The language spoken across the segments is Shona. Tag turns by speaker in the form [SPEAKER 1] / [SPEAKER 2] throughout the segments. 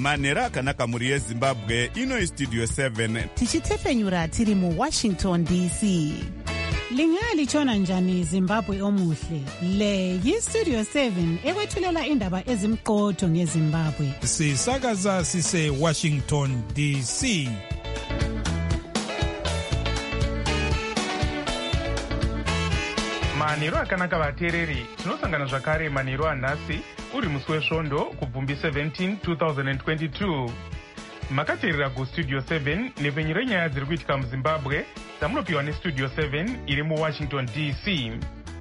[SPEAKER 1] manhero akanaka mhuri yezimbabwe. Ino istudio 7
[SPEAKER 2] tichitefenyura tiri muWashington DC.
[SPEAKER 3] Lingalitshona njani Zimbabwe omuhle? Le yistudio 7 ekwethulela indaba ezimqotho ngeZimbabwe.
[SPEAKER 4] Sisakaza sise Washington DC.
[SPEAKER 5] Manhero akanaka vateereri, tinosangana zvakare manhero anhasi uri musi wesvondo kubvumbi 17 2022. Makateerera kustudio 7 nepfenyuro renyaya dziri kuitika muZimbabwe dzamunopiwa nestudio 7 iri muWashington DC.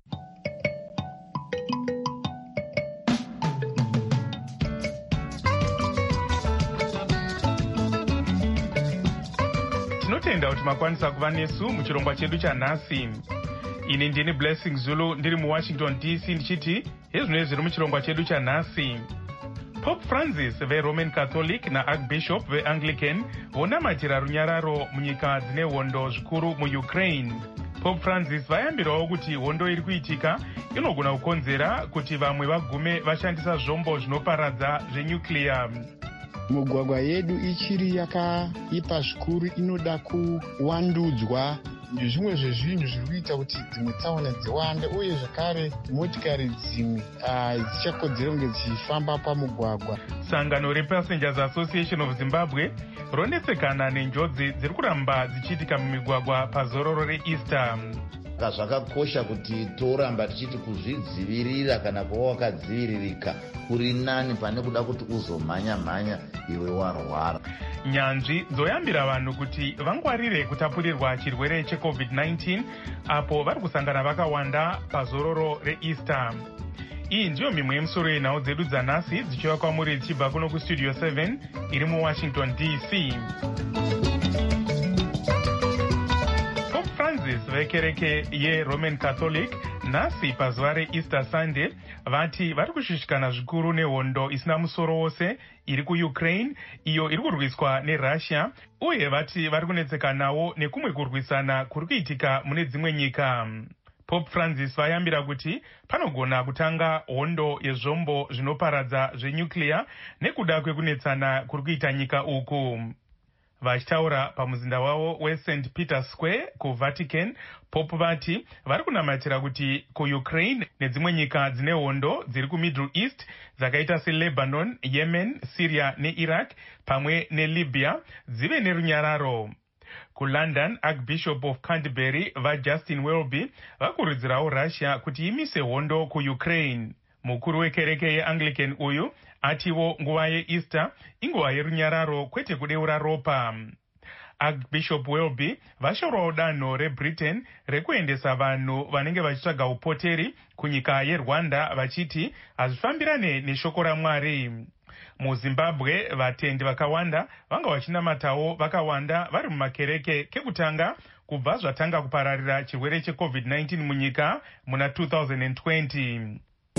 [SPEAKER 5] Tinotenda kuti makwanisa kuva nesu muchirongwa chedu chanhasi. Ini ndini Blessing Zulu ndiri muWashington DC ndichiti hezvino zviri muchirongwa chedu chanhasi. Pope Francis veRoman Catholic naArchbishop veAnglican vonamatira runyararo munyika dzine hondo zvikuru muUkraine. Pope Francis vayambirawo kuti hondo iri kuitika inogona kukonzera kuti vamwe vagume vashandisa zvombo zvinoparadza zvenyuclear.
[SPEAKER 6] Mugwagwa yedu ichiri yakaipa zvikuru, inoda kuwandudzwa. Zvimwe zvezvinhu zviri kuita kuti dzimwe tsaona dziwande, uye zvakare motikari dzimwe dzichakodzera kunge dzichifamba pamugwagwa.
[SPEAKER 5] Sangano rePassengers Association of Zimbabwe ronetsekana nenjodzi dziri kuramba dzichiitika mumigwagwa pazororo reEaster.
[SPEAKER 7] Zvakakosha kuti toramba tichiti kuzvidzivirira kana kuva wakadziviririka kuri nani pane kuda kuti uzomhanya iwe warwara.
[SPEAKER 5] Nyanzvi dzoyambira vanhu kuti vangwarire kutapurirwa chirwere cheCovid-19 apo vari kusangana vakawanda pazororo reEaster. Iyi ndiyo mimwe yemisoro yenhau dzedu dzanhasi dzichiva kwamuri dzichibva kuno kustudio 7 iri muWashington DC. Pope Francis vekereke yeRoman Catholic nhasi pazuva reEaster Sunday vati vari kushushikana zvikuru nehondo isina musoro wose iri kuUkraine iyo iri kurwiswa neRussia, uye vati vari kunetsekanawo nekumwe kurwisana kuri kuitika mune dzimwe nyika. Pope Francis vayambira kuti panogona kutanga hondo yezvombo zvinoparadza zvenyuclear nekuda kwekunetsana kuri kuita nyika uku. Vachitaura pamuzinda wavo weSt Peter's Square kuVatican, Pope vati vari kunamatira kuti kuUkraine nedzimwe nyika dzine hondo dziri kuMiddle East dzakaita seLebanon, Yemen, Syria neIraq pamwe neLibya dzive nerunyararo. KuLondon, Archbishop of Canterbury vaJustin Welby vakurudzirawo Russia kuti imise hondo kuUkraine. Mukuru wekereke yeAnglican uyu atiwo nguva yeEaster inguva yerunyararo kwete kudeura ropa. Archbishop Welby vashorawo danho reBritain rekuendesa vanhu vanenge vachitsvaga upoteri kunyika yeRwanda vachiti hazvifambirane neshoko raMwari. MuZimbabwe vatendi vakawanda vanga vachinamatawo vakawanda vari mumakereke kekutanga kubva zvatanga kupararira chirwere cheCovid-19 munyika muna 2020.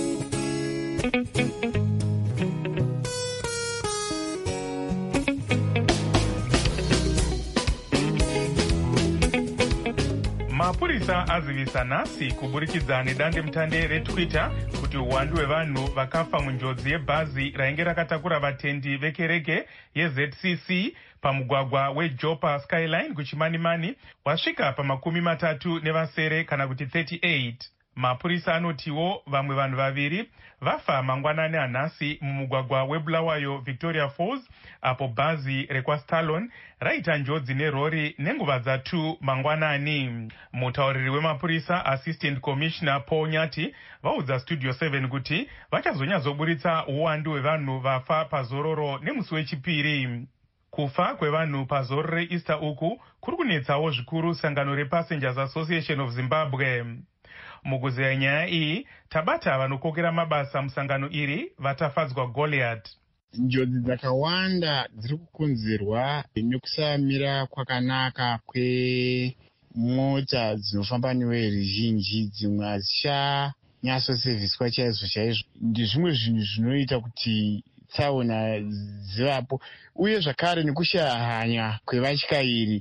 [SPEAKER 5] Mapurisa azivisa nhasi kuburikidza nedandemutande reTwitter kuti uwandu hwevanhu vakafa munjodzi yebhazi rainge rakatakura vatendi vekereke yeZCC pamugwagwa weJopa Skyline kuChimanimani wasvika pa30 kana kuti 38. Mapurisa anotiwo vamwe vanhu vaviri vafa mangwanani anhasi mumugwagwa weBulawayo Victoria Falls apo bhazi rekwaStalon raita njodzi nerori nenguva dza2 mangwanani. Mutauriri wemapurisa Assistant Commissioner Paul Nyati vaudza Studio 7 kuti vachazonyatsoburitsa uwandu hwevanhu vafa pazororo nemusi wechipiri. Kufa kwevanhu pazororo reEaster uku kuri kunetsawo zvikuru sangano rePassengers Association of Zimbabwe. Mukuzeya nyaya iyi tabata vanokokera mabasa musangano iri vatafadzwa Goliath.
[SPEAKER 6] Njodzi dzakawanda dziri kukonzerwa nekusamira kwakanaka kwemota dzinofamba neveruzhinji, dzimwe hadzichanyatsoseviswa chaizvo. Ndezvimwe zvinhu zvinoita kuti tsaona dzivapo, uye zvakare nekushaya hanya kwevatyairi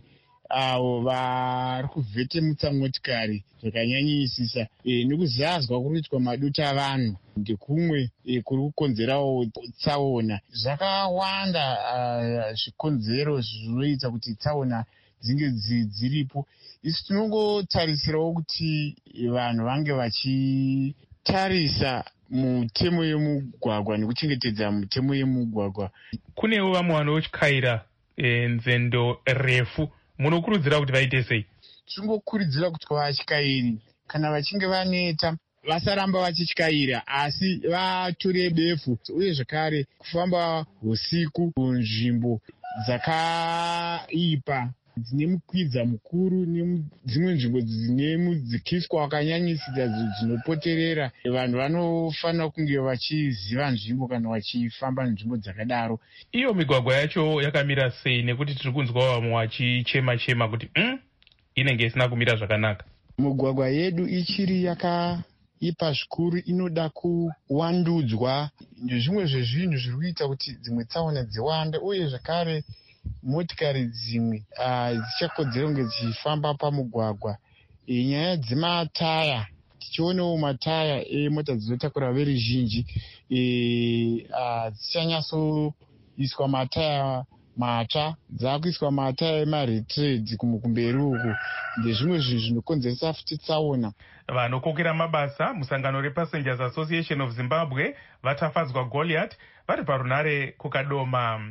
[SPEAKER 6] avo vari kuvhetemutsa motikari zvakanyanyisisa nekuzadzwa kuri kuitwa maduta avanhu ndekumwe kuri kukonzerawo tsaona. Zvakawanda zvikonzero zvinoita kuti tsaona dzinge dziripo. Isi tinongotarisirawo kuti vanhu vange vachitarisa mutemo yemugwagwa nekuchengetedza mutemo yemugwagwa.
[SPEAKER 5] Kunewo vamwe vanotyaira nzendo refu, munokurudzira kuti vaite sei?
[SPEAKER 6] Tingokurudzira kuti vatyairi kana vachinge vaneta vasaramba vachityaira asi vatore befu, uye zvakare kufamba usiku kunzvimbo dzakaipa dzine mukwidza mukuru nedzimwe nzvimbo dzine mudzikiswa wakanyanyisisa dzinopoterera. Vanhu vanofanira kunge vachiziva nzvimbo kana vachifamba nzvimbo dzakadaro.
[SPEAKER 5] Iyo migwagwa yacho yakamira sei? Nekuti tiri kunzwa vamwe vachichema kuti inenge isina kumira zvakanaka.
[SPEAKER 6] Mugwagwa yedu ichiri yakaipa zvikuru, inoda kuwandudzwa. Zvimwe zvezvinhu zviri kuita kuti dzimwe tsaona dziwande, uye zvakare motikari dzimwe dzichakodzera kunge dzichifamba pamugwagwa. Nyaya dzemataya, tichionewo mataya emota dzinotakura veruzhinji dzichanyatsoiswa mataya matsva, dzakuiswa mataya emaretreds kumberi uku. Ndezvimwe zvinhu zvinokonzeresa futi tsaona.
[SPEAKER 5] Vanokokera mabasa musangano rePassengers Association of Zimbabwe vatafadzwa Goliath vari parunare kukadoma.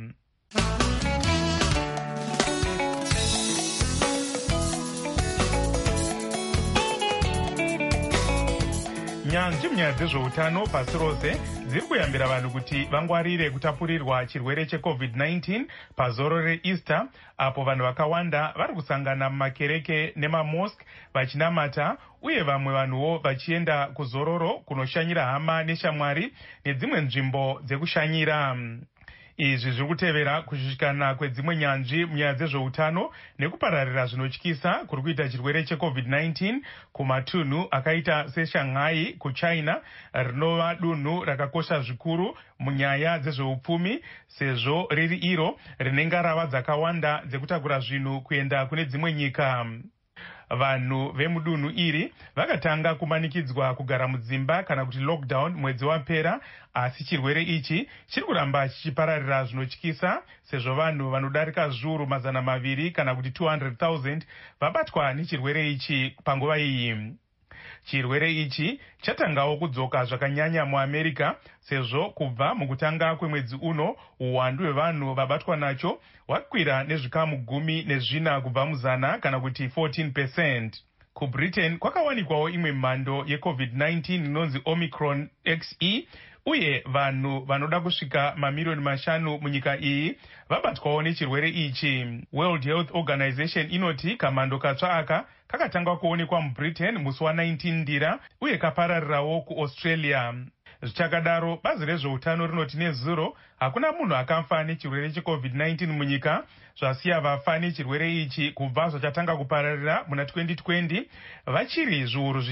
[SPEAKER 5] Nyanzvi munyaya dzezveutano pasi rose dziri kuyambira vanhu kuti vangwarire kutapurirwa chirwere cheCovid-19 pazoro reEaster, apo vanhu vakawanda vari kusangana mumakereke nemamosque vachinamata, uye vamwe vanhuwo vachienda kuzororo kunoshanyira hama neshamwari nedzimwe nzvimbo dzekushanyira. Izvi zviri kutevera kushushikana kwedzimwe nyanzvi munyaya dzezveutano nekupararira zvinotyisa kuri kuita chirwere cheCovid-19 kumatunhu akaita seShanghai kuChina, rinova dunhu rakakosha zvikuru munyaya dzezveupfumi, sezvo riri iro rine ngarava dzakawanda dzekutakura zvinhu kuenda kune dzimwe nyika. Vanhu vemudunhu iri vakatanga kumanikidzwa kugara mudzimba kana kuti lockdown mwedzi wapera, asi chirwere ichi chiri kuramba chichipararira zvinotyisa, sezvo vanhu vanodarika zviuru 200 kana kuti 200,000 vabatwa nechirwere ichi panguva iyi. Chirwere ichi chatangawo kudzoka zvakanyanya muAmerica, sezvo kubva mukutanga kwemwedzi uno uwandu hwevanhu vabatwa nacho hwakwira nezvikamu 14 kubva muzana kana kuti 14%. KuBritain kwakawanikwawo imwe mhando yeCovid-19 inonzi Omicron XE, uye vanhu vanoda kusvika mamiliyoni 5 munyika iyi vabatwawo nechirwere ichi. World Health Organization inoti kamhando katsva aka kakatanga kuonekwa muBritain musi wa19 Ndira uye kapararirawo kuAustralia. Zvichakadaro, bazi rezveutano rinoti nezuro hakuna munhu akafa nechirwere cheCovid-19 munyika, zvasiya vafa nechirwere ichi kubva zvachatanga kupararira muna 2020 vachiri zviuru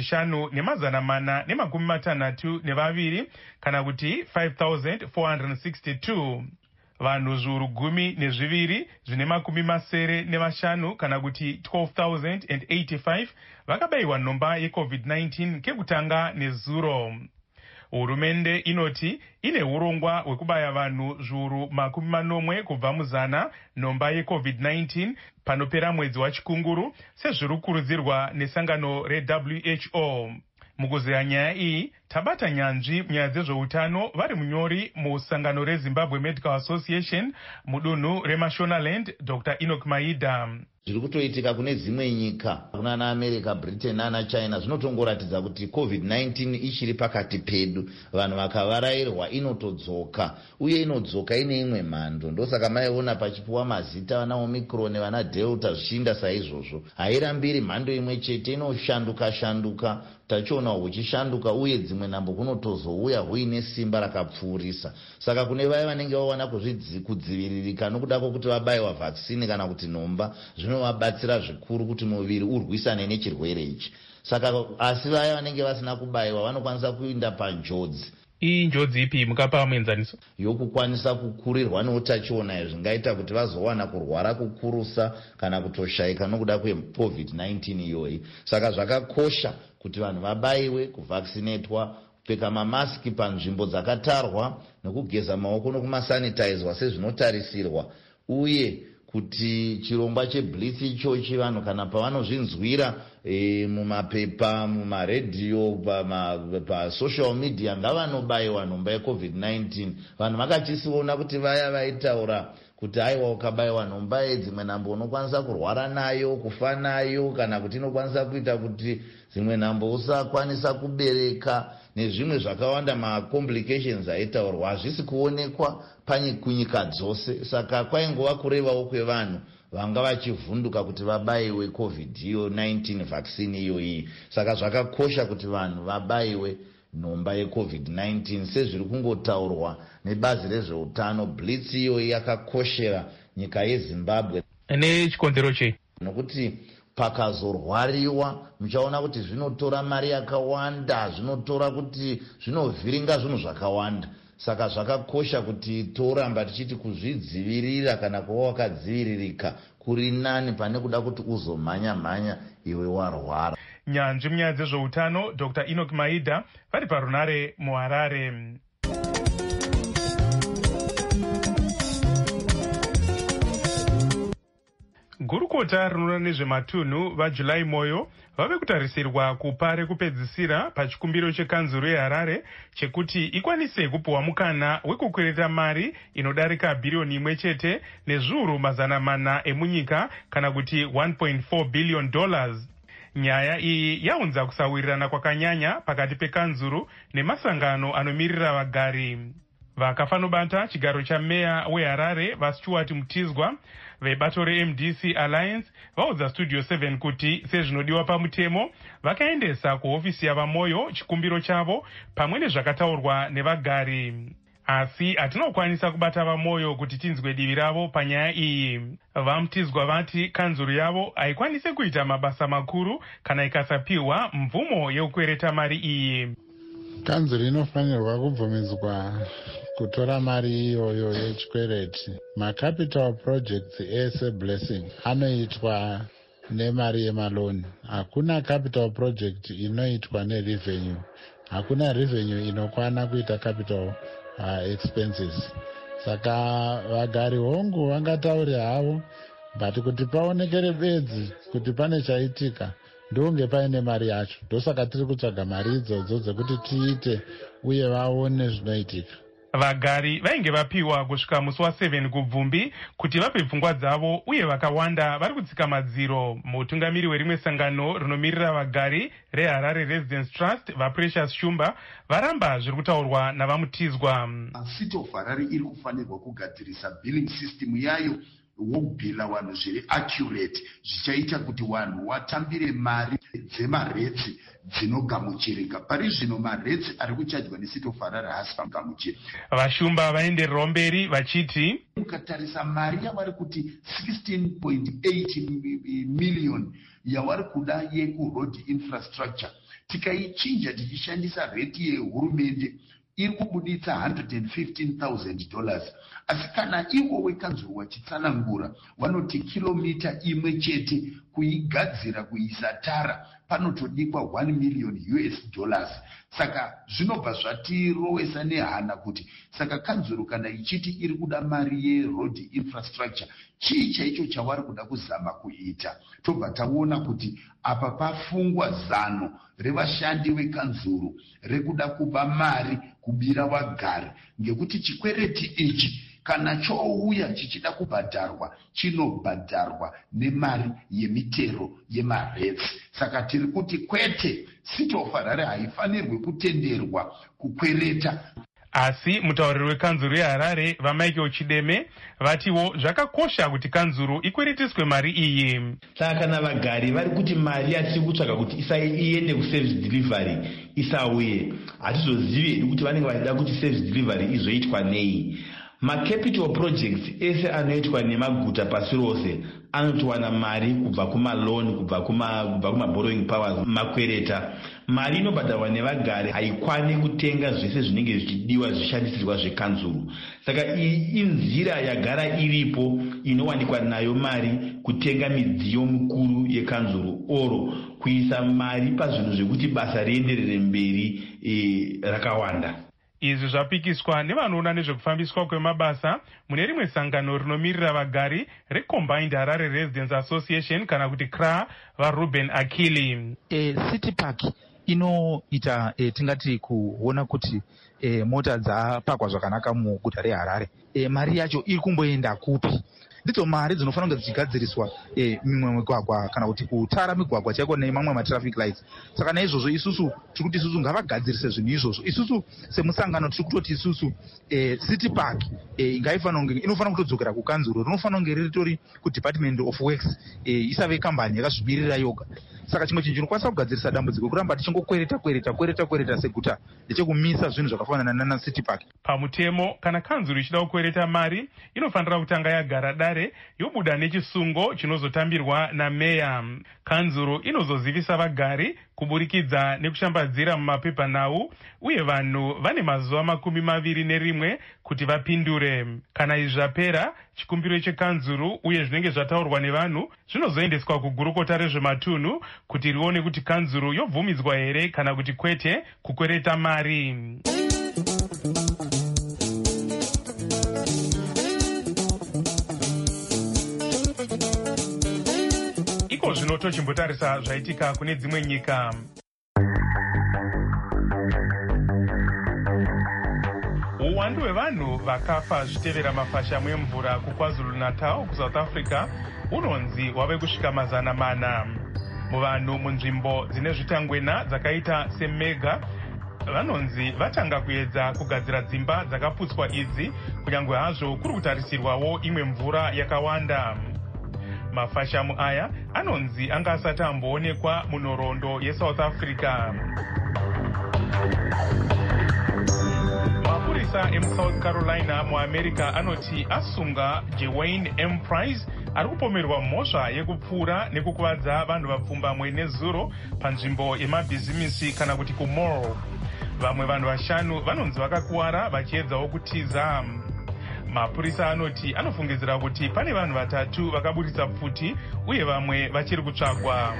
[SPEAKER 5] 5,462 kana kuti 5,462. Vanhu zviuru 12 zvine 75 kana kuti 12,085 vakabayiwa nhomba yeCovid-19 kekutanga nezuro. Hurumende inoti ine urongwa hwekubaya vanhu zviuru 40 kubva muzana nhomba yeCovid-19 panopera mwedzi wachikunguru, sezviri kukurudzirwa nesangano reWHO. Mukuzeya nyaya iyi, tabata nyanzvi munyaya dzezveutano vari munyori musangano reZimbabwe Medical Association mudunhu reMashonaland, Dr. Enoch Maida.
[SPEAKER 7] Zviri kutoitika kune dzimwe nyika kunana America, Britain nana China zvinotongoratidza kuti COVID-19 ichiri pakati pedu. Vanhu vakavarairwa inotodzoka, uye inodzoka ine imwe mhando. Ndosaka maiona pachipuwa mazita vana Omicron vana Delta zvichiinda saizvozvo. Hairambiri mhando imwe chete, inoshanduka tachiona huchishanduka, uye dzimwe nhambo kunotozouya huine simba rakapfuurisa. Saka kune vaya vanenge vawana kudziviririka nokuda kwokuti vabayiwa vaccine kana kuti nhomba, zvinovabatsira zvikuru kuti muviri urwisane nechirwere ichi. Saka asi vaya vanenge vasina kubayiwa vanokwanisa kuinda panjodzi
[SPEAKER 5] iyi njodzi ipi mukapa muenzaniso?
[SPEAKER 7] Yokukwanisa kukurirwa neutachiona zvingaita kuti vazowana kurwara kukurusa kana kutoshayika nokuda kweCovid-19 iyoyi. Saka zvakakosha kuti vanhu vabayiwe, kuvaccinatwa, kupfeka mamaski panzvimbo dzakatarwa, nekugeza maoko nokumasanitizwa sezvinotarisirwa, uye kuti chirongwa cheblitz ichochi vanhu kana pavanozvinzwira mumapepa, mumaredhiyo, pasocial media ngavanobayiwa nhomba yeCovid-19. Vanhu vakachisiona kuti vaya vaitaura kuti aiwa ukabayiwa nhomba dzimwe nhambo unokwanisa kurwara nayo, kufa nayo, kana kuti inokwanisa kuita kuti dzimwe nhambo usakwanisa kubereka nezvimwe zvakawanda, macomplications aitaurwa hazvisi kuonekwa kunyika dzose. Saka kwaingova kurevawo kwevanhu vanga vachivhunduka kuti vabayiwe COVID-19 vaccine iyoyi. Saka zvakakosha kuti vanhu vabayiwe nhomba yeCovid-19 sezviri kungotaurwa nebazi rezveutano. Blitz iyoyi yakakoshera nyika yeZimbabwe.
[SPEAKER 5] Nechikonzero chei?
[SPEAKER 7] Nokuti pakazorwariwa muchaona kuti zvinotora mari yakawanda, zvinotora kuti zvinovhiringa zvinhu zvakawanda. Saka zvakakosha kuti toramba tichiti kuzvidzivirira kana kuva wakadziviririka kuri nani pane kuda kuti uzomhanya iwe warwara.
[SPEAKER 5] Nyanzvi munyaya dzezveutano Dr. Enoch Maida vari parunare muHarare. Gurukota rinoona nezvematunhu vaJulai Moyo vave kutarisirwa kupa rekupedzisira pachikumbiro chekanzuru yeHarare chekuti ikwanise kupiwa mukana wekukwereta mari inodarika bhiriyoni 1 chete nezviuru 400 emunyika kana kuti $1.4 billion. Nyaya iyi yaunza kusawirirana kwakanyanya pakati pekanzuru nemasangano anomirira vagari. Vakafanobata chigaro chameya weHarare vaStuart Mutizwa vebato reMDC Alliance vaudza Studio 7 kuti sezvinodiwa pamutemo vakaendesa kuhofisi yavaMoyo chikumbiro chavo pamwe nezvakataurwa nevagari. Asi hatinokwanisa kubata vaMoyo kuti tinzwe divi ravo panyaya iyi. VaMutizwa vati kanzuru yavo haikwanise kuita mabasa makuru kana ikasapiwa mvumo yekukwereta mari iyi.
[SPEAKER 6] Kanzuru inofanirwa kubvumidzwa kutora mari iyoyo yechikwereti. Macapital projects ese blessing anoitwa nemari yemaloni. Hakuna capital project inoitwa nerevenue. Hakuna revenue inokwana kuita capital expenses. Saka vagari hongu vangataure havo, but kuti paonekere bedzi kuti pane chaitika ndonge paine mari yacho. Ndosaka tiri kutsvaga mari idzodzo dzekuti tiite uye vaone zvinoitika.
[SPEAKER 5] Vagari vainge vapiwa kusvika musi wa7 kubvumbi kuti vape pfungwa dzavo uye vakawanda vari kutsika madziro. Mutungamiri werimwe sangano rinomirira vagari reHarare Residence Trust vaPrecious Shumba varamba zviri kutaurwa navaMutizwa.
[SPEAKER 8] City of Harare iri kufanirwa kugadzirisa billing system yayo wokubhila vanhu zviri accurate zvichaita kuti vanhu watambire mari dzemaretsi dzinogamuchirika. Pari zvino maretsi ari kuchadwa neCity of Harare haasi pagamuchirika.
[SPEAKER 5] Vashumba vaendererawo mberi vachiti
[SPEAKER 8] ukatarisa mari yavari kuti 16.8 million yavari kuda yekuroad infrastructure tikaichinja tichishandisa reti yehurumende iri kubuditsa $115,000. Asi kana iwo wekanzuru wachitsanangura vanoti kilomita imwe chete kuigadzira kuisa tara panotodikwa $1 million. Saka zvinobva zvatirowesa nehana kuti saka kanzuru kana ichiti iri kuda mari yeroad infrastructure chii chaicho chavari kuda kuzama kuita. Tobva taona kuti apa pafungwa zano revashandi vekanzuru rekuda kupa mari kubira vagari, ngekuti chikwereti ichi kana chouya chichida kubhadharwa chinobhadharwa nemari yemitero yemaretsi. Saka tiri kuti kwete, City of Harare haifanirwi kutenderwa kukwereta.
[SPEAKER 5] Asi mutauriri wekanzuru yeHarare vaMichael Chideme vatiwo zvakakosha kuti kanzuru ikweretiswe mari iyi.
[SPEAKER 9] Saka kana vagari vari kuti mari yatiri kutsvaga kuti iende kuservice delivery isauye, hatizozivi hedu kuti vanenge vachida kuti service delivery izoitwa nei. Macapital projects ese anoitwa nemaguta pasi rose anotowana mari kubva kumaloni, kubva kumaborrowing powers, makwereta. Mari inobhadharwa nevagari haikwani kutenga zvese zvinenge zvichidiwa zvishandisirwa zvekanzuru. Saka iyi inzira yagara iripo inowanikwa nayo mari kutenga midziyo mikuru yekanzuru oro kuisa mari pazvinhu zvekuti basa rienderere mberi rakawanda.
[SPEAKER 5] Izvi zvapikiswa nevanoona nezvekufambiswa kwemabasa mune rimwe sangano rinomirira vagari reCombined Harare Residents Association kana kuti CRA vaRuben Akili.
[SPEAKER 10] City Park inoita tingati kuona kuti mota dzapakwa zvakanaka muguta reHarare. Mari yacho iri kumboenda kupi? Ndidzo mari dzinofanira kunge dzichigadziriswa mimwe migwagwa kana kuti kutara migwagwa chaiko nemamwe matraffic lights. Saka naizvozvo isusu tiri kuti isusu ngavagadzirise zvinhu izvozvo. Isusu semusangano tiri kutoti isusu City Park inofanira kutodzokera kukanzuro, rinofanira kunge ritori kuDepartment of Works, isave kambani yakazvimirira yoga. Saka chimwe chinhu chinokwanisa kugadzirisa dambudziko kuramba tichingokwereta seguta ndichekumisa zvinhu zvakafanana nana City Park.
[SPEAKER 5] Pamutemo kana kanzuro ichida kukwereta mari inofanira kutanga yagara dare yobuda nechisungo chinozotambirwa nameya. Kanzuro inozozivisa vagari kuburikidza nekushambadzira mumapepanhau uye vanhu vane mazuva 21 kuti vapindure. Kana izvi zvapera, chikumbiro chekanzuro uye zvinenge zvataurwa nevanhu zvinozoendeswa kugurukota rezvematunhu kuti rione kuti kanzuro yobvumidzwa here kana kuti kwete kukwereta mari. Iko zvino tochimbotarisa zvaitika kune dzimwe nyika. Uwandu hwevanhu vakafa zvitevera mafashamu emvura kuKwaZulu Natal kuSouth Africa unonzi wave kusvika 400. Muvanhu munzvimbo dzine zvitangwena dzakaita seMega vanonzi vatanga kuedza kugadzira dzimba dzakaputswa idzi kunyange hazvo kuri kutarisirwawo imwe mvura yakawanda. Mafashamu aya anonzi anga asati amboonekwa munhoroondo yeSouth Africa. Mapurisa emuSouth Carolina muAmerica anoti asunga Dwayne M. Price ari kupomerwa mhosva yekupfura nekukuvadza vanhu vapfumbamwe nezuro panzvimbo yemabhizimisi kana kuti kumall. Vamwe vanhu 5 vanonzi vakakuwara vachiedzawo kutiza. Mapurisa anoti anofungidzira kuti pane vanhu 3 vakaburitsa pfuti uye vamwe vachiri kutsvagwa.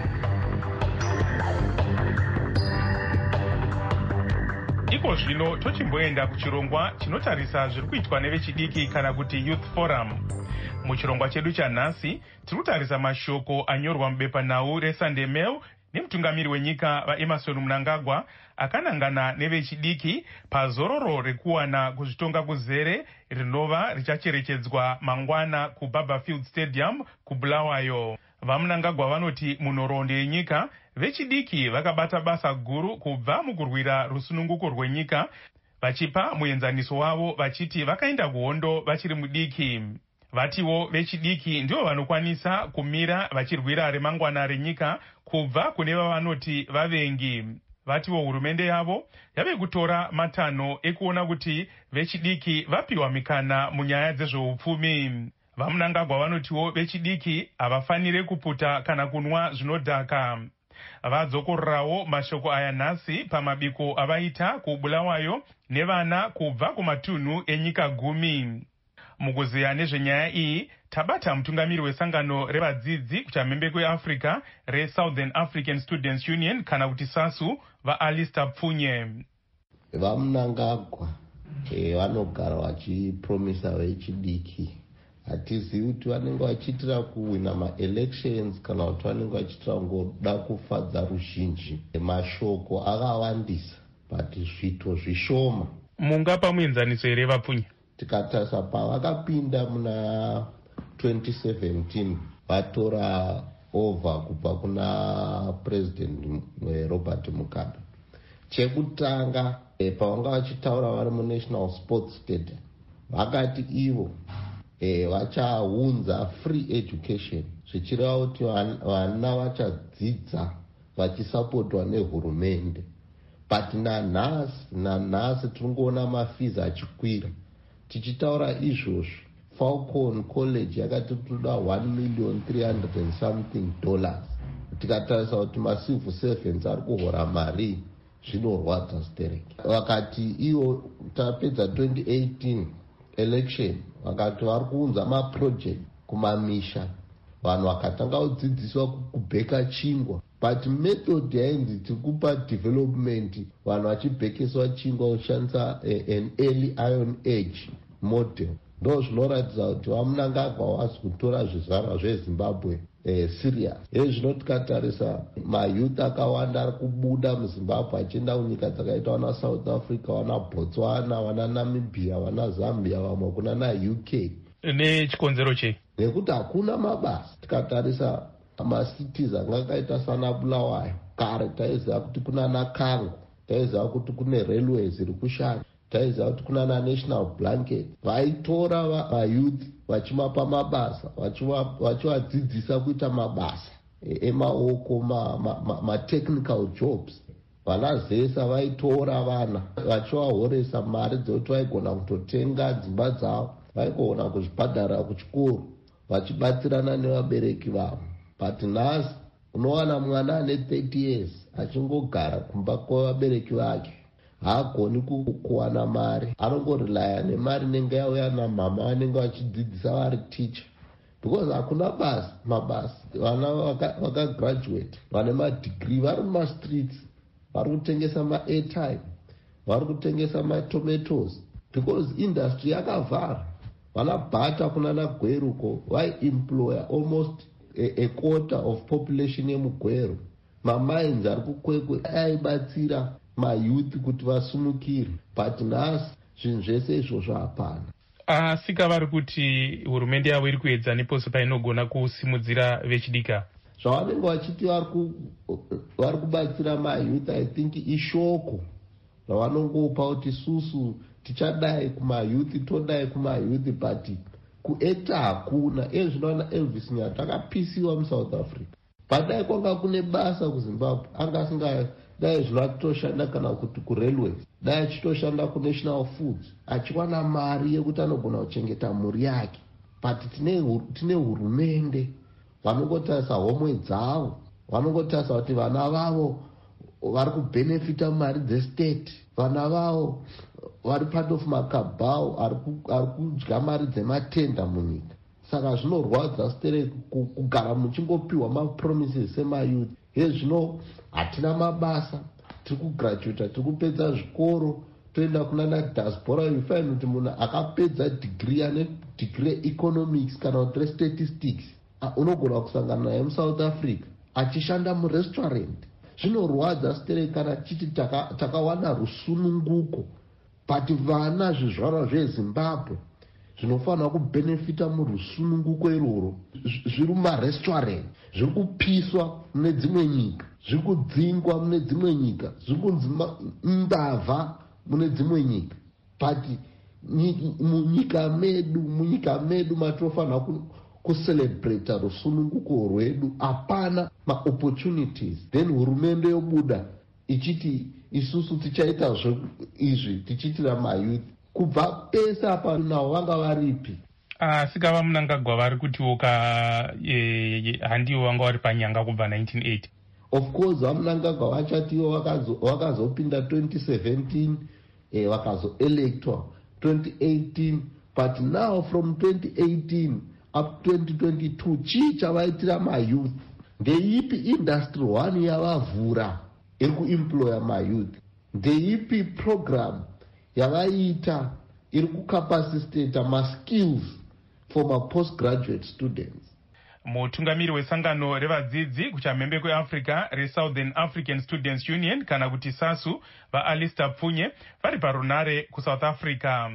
[SPEAKER 5] Iko zvino tochimboenda kuchirongwa chinotarisa zviri kuitwa nevechidiki kana kuti Youth Forum. Muchirongwa chedu chanhasi tiri kutarisa mashoko anyorwa mubepanhau reSunday Mail nemutungamiri wenyika vaEmerson Mnangagwa akanangana nevechidiki pazororo rekuwana kuzvitonga kuzere rinova richacherechedzwa mangwana kuBarberfield Stadium kuBulawayo. VaMnangagwa vanoti munhoroondo yenyika vechidiki vakabata basa guru kubva mukurwira rusununguko rwenyika, vachipa muenzaniso wavo vachiti vakaenda kuhondo vachiri mudiki. Vatiwo vechidiki ndivo vanokwanisa kumira vachirwira remangwana renyika kubva kune vavanoti vavengi. Vatiwo hurumende yavo yave kutora matanho ekuona kuti vechidiki vapiwa mikana munyaya dzezveupfumi. VaMnangagwa vanotiwo vechidiki havafanire kuputa kana kunwa zvinodhaka. Vadzokorerawo mashoko aya nhasi pamabiko avaita kuBulawayo nevana kubva kumatunhu enyika 10. Mukuziya nezvenyaya iyi tabata mutungamiri wesangano revadzidzi kuchamhembe kweAfrica reSouthern African Students Union kana kuti SASU vaAlistair Pfunye.
[SPEAKER 11] VaMnangagwa vanogara vachipromisa vechidiki. Hatizivi kuti vanenge vachiitira kuwina maelections kana kuti vanenge vachiitira kungoda kufadza ruzhinji. Mashoko akawandisa but zvito zvishoma.
[SPEAKER 5] Mungapa muenzaniso here vaPfunye?
[SPEAKER 11] Tikatarisa pavakapinda muna 2017 vatora over kubva kuna president Robert Mugabe. Chekutanga pavanga vachitaura vari muNational Sports Stadium vakati ivo vachaunza free education zvichireva kuti vana vachadzidza vachisapotwa nehurumende. But nanhasi tiri kuona mafees achikwira. Tichitaura izvozvo Falcon College yakati toda $1,300,000 and something. Tikatarisa kuti macivil servants ari kuhora mari zvinorwadza stereki. Vakati iwo tapedza 2018 election vakati vari kuunza maproject kumamisha, vanhu vakatanga kudzidziswa kubheka chingwa, but method yainzi tikupa development vanhu vachibhekeswa chingwa kushandisa an early iron age model. Ndo zvinoratidza kuti vamunangagwa wasi kutora zvizvarwa zvezimbabwe serious. Zvino tikatarisa mayouth akawanda ari kubuda muzimbabwe achienda kunyika dzakaita wana South Africa, wana Botswana, wana Namibia, wana Zambia, vamwe kuna na UK.
[SPEAKER 5] Nechikonzero chei?
[SPEAKER 11] Nekuti hakuna mabasa. Tikatarisa macities anga akaita sana Bulawayo, kare taiziva kuti kuna naKango, taiziva kuti kune railways iri kushanda, taiziva kuti kuna naNational Blanket. Vaitora mayouth vachimapa mabasa, vachivadzidzisa kuita mabasa emaoko, ma-technical jobs. Vana zesa vaitora vana vachivahoresa mari dzekuti vaigona kutotenga dzimba dzavo, vaigona kuzvibhadhara kuchikoro vachibatsirana nevabereki vavo. But nhasi unowana mwana ane 30 years achingogara kumba kwavabereki vake, haagoni kuwana mari, anongorelaya nemari inenge yauya namama vanenge vachidzidzisa vari teacher, because hakuna mabasa. Vana vakagraduate vane madegree vari mumastreets, vari kutengesa ma-airtime, vari kutengesa ma-tomatoes, because industry yakavhara. Vana bhata kuna naGweruko vaiemploya almost a quarter of population yemugweru. Mamines ari kukwekwe aibatsira mayouth kuti vasumukire, but nhasi zvinhu zvese izvozvo hapana.
[SPEAKER 5] Asika vari kuti hurumende yavo iri kuedza neposo painogona kusimudzira vechidika.
[SPEAKER 11] Zvavanenge vachiti vari kubatsira mayouth, I think ishoko ravanongopa kuti susu tichadai kumayouth, todai kumayouth, but kueta hakuna. Zvinoona Elvis Nyata akapisiwa muSouth Africa. Padai kwanga kune basa kuZimbabwe, anga asingadai zvinatoshanda kana kuti kurailways, dai achitoshanda kuNational Foods, achiwana mari yekuti anogona kuchengeta mhuri yake. But tine hurumende vanongotarisa homwe dzavo, vanongotarisa kuti vana vavo vari kubenefita mari dzestate, vana vavo vari part of makabhao ari kudya mari dzematenda munyika. Saka zvinorwadza stereki kugara muchingopiwa mapromises semayouth. Zvino hatina mabasa, tiri kugraduata, tiri kupedza zvikoro, toenda kuna nadiaspora. You find kuti munhu akapedza degree ane degree economics kana kuti statistics unogona kusangana naye muSouth Africa achishanda murestaurant. Zvinorwadza stereki kana chiti takawana rusununguko, but vana zvizvarwa zveZimbabwe zvinofanira kubenefita murusununguko iroro zviri mumarestaurant, zviri kupiswa mune dzimwe nyika, zviri kudzingwa mune dzimwe nyika, zviri kunzi mbavha mune dzimwe nyika. But munyika medu matinofanira kucelebrata rusununguko rwedu, hapana maopportunities. Then hurumende yobuda ichiti isusu tichaita izvi tichitira mayouth. Kubva pese apa navo vanga varipi?
[SPEAKER 5] Sika vamunangagwa vari kutiwoka handiwo vanga vari panyanga kubva 1980.
[SPEAKER 11] Of course vamunangagwa vachatiwo vakazopinda 2017, vakazoelectwa 2018, but now from 2018 up 2022 chii chavaitira mayouth? Ndeipi industry one yavavhura iri kuemploya mayouth? Ndeipi program yavaita iri kucapacitata maskills for ma-postgraduate students?
[SPEAKER 5] Mutungamiri wesangano revadzidzi kuchamhembe kweAfrica reSouthern African Students Union kana kuti SASU vaAlistair Pfunye vari parunare kuSouth Africa.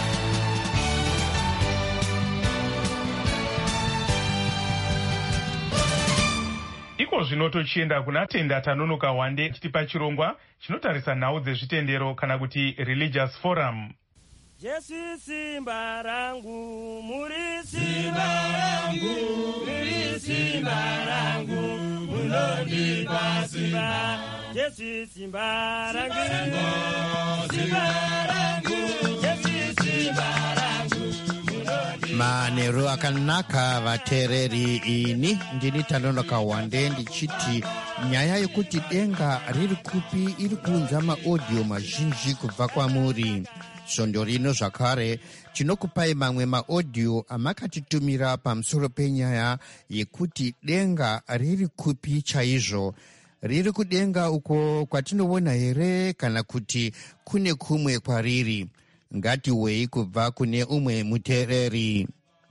[SPEAKER 5] Iko zvino tochienda kuna Tenda Tanonoka Wande chitipa chirongwa chinotarisa nhau dzezvitendero kana kuti religious forum.
[SPEAKER 12] Jesu simba rangu, muri simba rangu, muri simba rangu, munondipa simba. Jesu simba rangu, simba rangu, Jesu simba rangu, munondipa
[SPEAKER 13] manheru akanaka vateereri. Ini ndini Tanonoka Wande ndichiti nyaya yekuti denga riri kupi iri kuunza maaudio mazhinji kubva kwamuri. Svondo rino zvakare tinokupai mamwe maaudio amakatitumira pamusoro penyaya yekuti denga riri kupi chaizvo. Riri kudenga uko kwatinoona here kana kuti kune kumwe kwariri? Ngatiwei kubva kune umwe muteereri.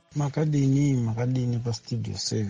[SPEAKER 14] Makadini pastudio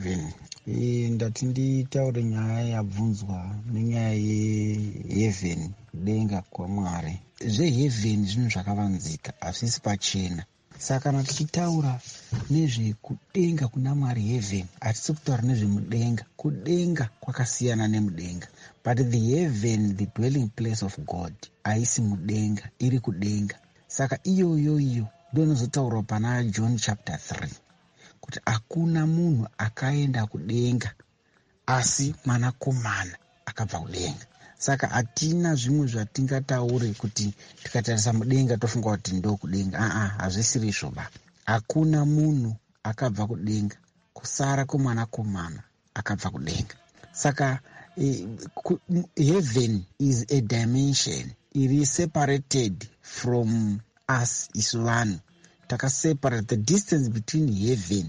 [SPEAKER 14] 7. Ndati nditaure nyaya yabvunzwa nenyaya yeheaven, kudenga kwaMwari. Zveheaven zvinhu zvakavanzika, hazvisi pachena. Saka kana tichitaura nezvekudenga kuna Mwari heaven, hatisi kutaura nezvemudenga. Kudenga kwakasiyana nemudenga. But the heaven, the dwelling place of God, haisi mudenga, iri kudenga. Saka iyo ndonozotaura pana John chapter 3 kuti hakuna munhu akaenda kudenga asi mwanakomana akabva kudenga. Saka hatina zvimwe zvatingataure kuti tikatarisa mudenga tofunga kuti ndo kudenga. Hazvisiri izvoba. Hakuna munhu akabva kudenga kusara kwemwanakomana akabva kudenga. Saka heaven is a dimension iri separated from us isu vanhu. Takaseparate. The distance between heaven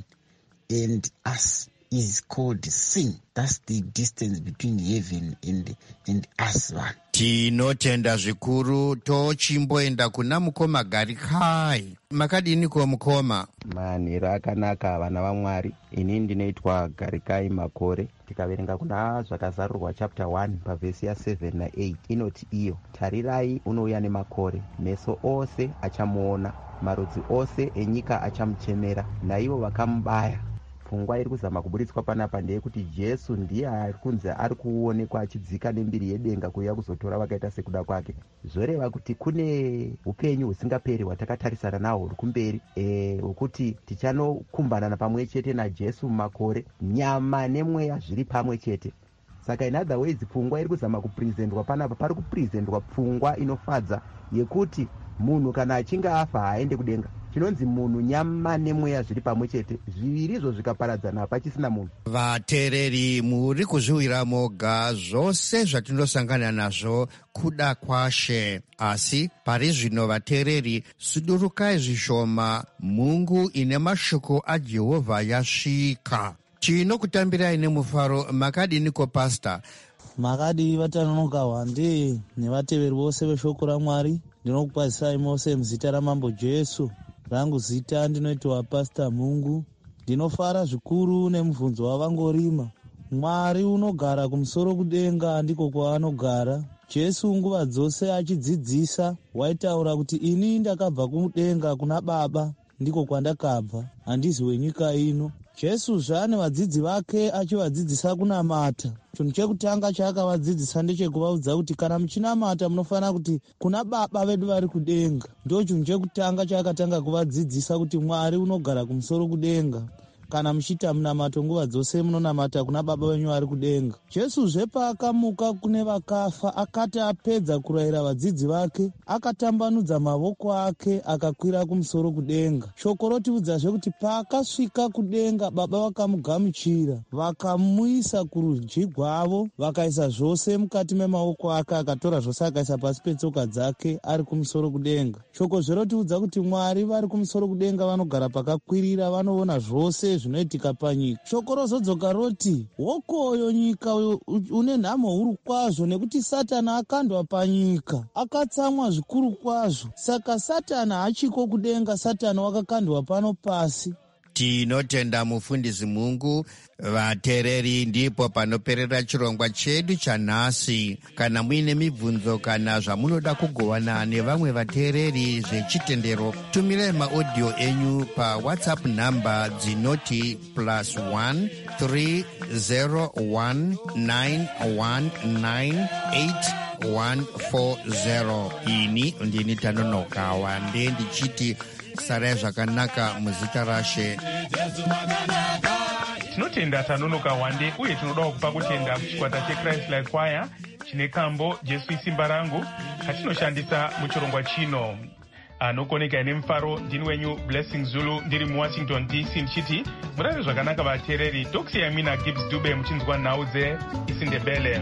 [SPEAKER 14] and us is called sin. That's the distance between heaven and us vanhu.
[SPEAKER 13] Tinotenda zvikuru. Tochimboenda kuna mukoma Garikai. Makadini kwa mukoma?
[SPEAKER 15] Manhero akanaka vana vaMwari. Ini ndinoitwa Garikai Makore. Tikaverenga kuna zvakazarurwa chapter 1 pavhesi ya7 na8 inoti iyo, tarirai unouya nemakore, meso ose achamuona, marudzi ose enyika achamuchemera, naivo vakamubaya. Pfungwa iri kuzama kuburitswa panapa ndeyekuti Jesu ndiye ari kunzi ari kuonekwa achidzika nembiri yedenga kuuya kuzotora vakaita sekuda kwake. Zvoreva kuti kune upenyu husingaperi hwatakatarisana nahwo huri kumberi, hwekuti tichanokumbana pamwe chete naJesu mumakore, nyama nemweya zviri pamwe chete. Saka in other words, pfungwa iri kuzama kuprezentwa panapa, pari kuprezentwa pfungwa inofadza yekuti munhu kana achinge afa haaende kudenga. Chinonzi munhu, nyama nemweya zviri pamwe chete, zvivirizvo zvikaparadzana hapachisina munhu.
[SPEAKER 13] Vateereri, muri kuzviwira moga zvose zvatinosangana nazvo kuda kwaShe. Asi pari zvino vateereri, sudurukai zvishoma, mungu ine mashoko aJehovha yasvika. Tinokutambirai nemufaro. Makadiniko pasta?
[SPEAKER 16] Makadi Vatanonoka Wande nevateveri vose veshoko raMwari. Ndinokukwazisai mose muzita raMambo Jesu. Rangu zita ndinoitwa Pastor Mungu. Ndinofara zvikuru nemubvunzo wavangorima. Mwari unogara kumusoro kudenga, ndiko kwaanogara. Jesu nguva dzose achidzidzisa waitaura kuti ini ndakabva kudenga kuna Baba, ndiko kwandakabva, handizi wenyika ino. Jesu zvane vadzidzi vake achivadzidzisa kunamata. Chinhu chekutanga chaakavadzidzisa ndechekuvaudza kuti kana muchinamata munofanira kuti kuna Baba vedu vari kudenga. Ndo chinhu chekutanga chaakatanga kuvadzidzisa kuti Mwari unogara kumusoro kudenga. Kana muchita munamato nguva dzose munonamata kuna Baba venyu vari kudenga. Jesu paakamuka kune vakafa akati apedza kurayira vadzidzi vake, akatambanudza mavoko ake akakwira kumusoro kudenga. Shoko rotiudzazve kuti paakasvika kudenga, Baba vakamugamuchira, vakamuisa kurudyi rwavo, vakaisa zvose mukati memaoko ake, akatora zvose akaisa pasi petsoka dzake ari kumusoro kudenga. Shoko zverotiudza kuti Mwari vari kumusoro kudenga vanogara pakakwirira, vanoona zvose zvinoitika panyika. Shoko rozodzoka roti, wokoyo nyika une nhamo huru kwazvo, nekuti Satani akandwa panyika, akatsamwa zvikuru kwazvo. Saka Satani hachiko kudenga, Satani wakakandwa pano pasi.
[SPEAKER 13] Tinotenda mufundisi Mungu. Vateereri, ndipo panoperera chirongwa chedu chanhasi. Kana muine mibvunzo kana zvamunoda kugovana nevamwe vateereri zvechitendero, tumirai maaudio enyu paWhatsApp namba dzinoti +1 301 919 8140. Ini ndini Tanonoka Wande ndichiti sarai zvakanaka muzita raShe.
[SPEAKER 5] Tinotenda Tanonoka Wande uye tinoda kupa kutenda kuchikwata cheChrist Life Choir chine kambo Jesu isimba rangu katinoshandisa muchirongwa chino. anokoneka nemufaro. Ndini wenyu Blessing Zulu ndiri muWashington DC ndichiti murare zvakanaka vateereri. Tokusiyai mina Gibbs Dube muchinzwa nhau dzeIsindebele.